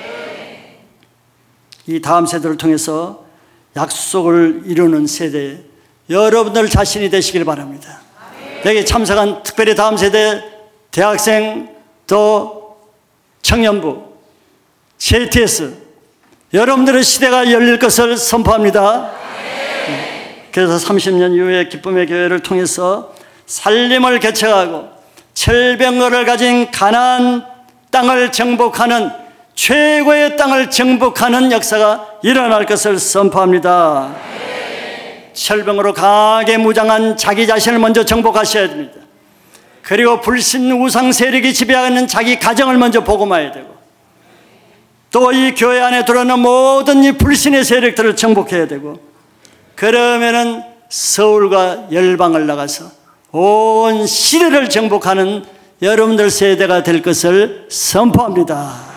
이 다음 세대를 통해서 약속을 이루는 세대에 여러분들 자신이 되시길 바랍니다. 여기 참석한 특별히 다음 세대 대학생 또 청년부 JTS 여러분들의 시대가 열릴 것을 선포합니다. 그래서 30년 이후에 기쁨의 교회를 통해서 살림을 개척하고 철병거를 가진 가나안 땅을 정복하는 최고의 땅을 정복하는 역사가 일어날 것을 선포합니다. 철병으로 강하게 무장한 자기 자신을 먼저 정복하셔야 됩니다. 그리고 불신 우상 세력이 지배하는 자기 가정을 먼저 복음해야 되고 또 이 교회 안에 들어오는 모든 이 불신의 세력들을 정복해야 되고 그러면은 서울과 열방을 나가서 온 시대를 정복하는 여러분들 세대가 될 것을 선포합니다.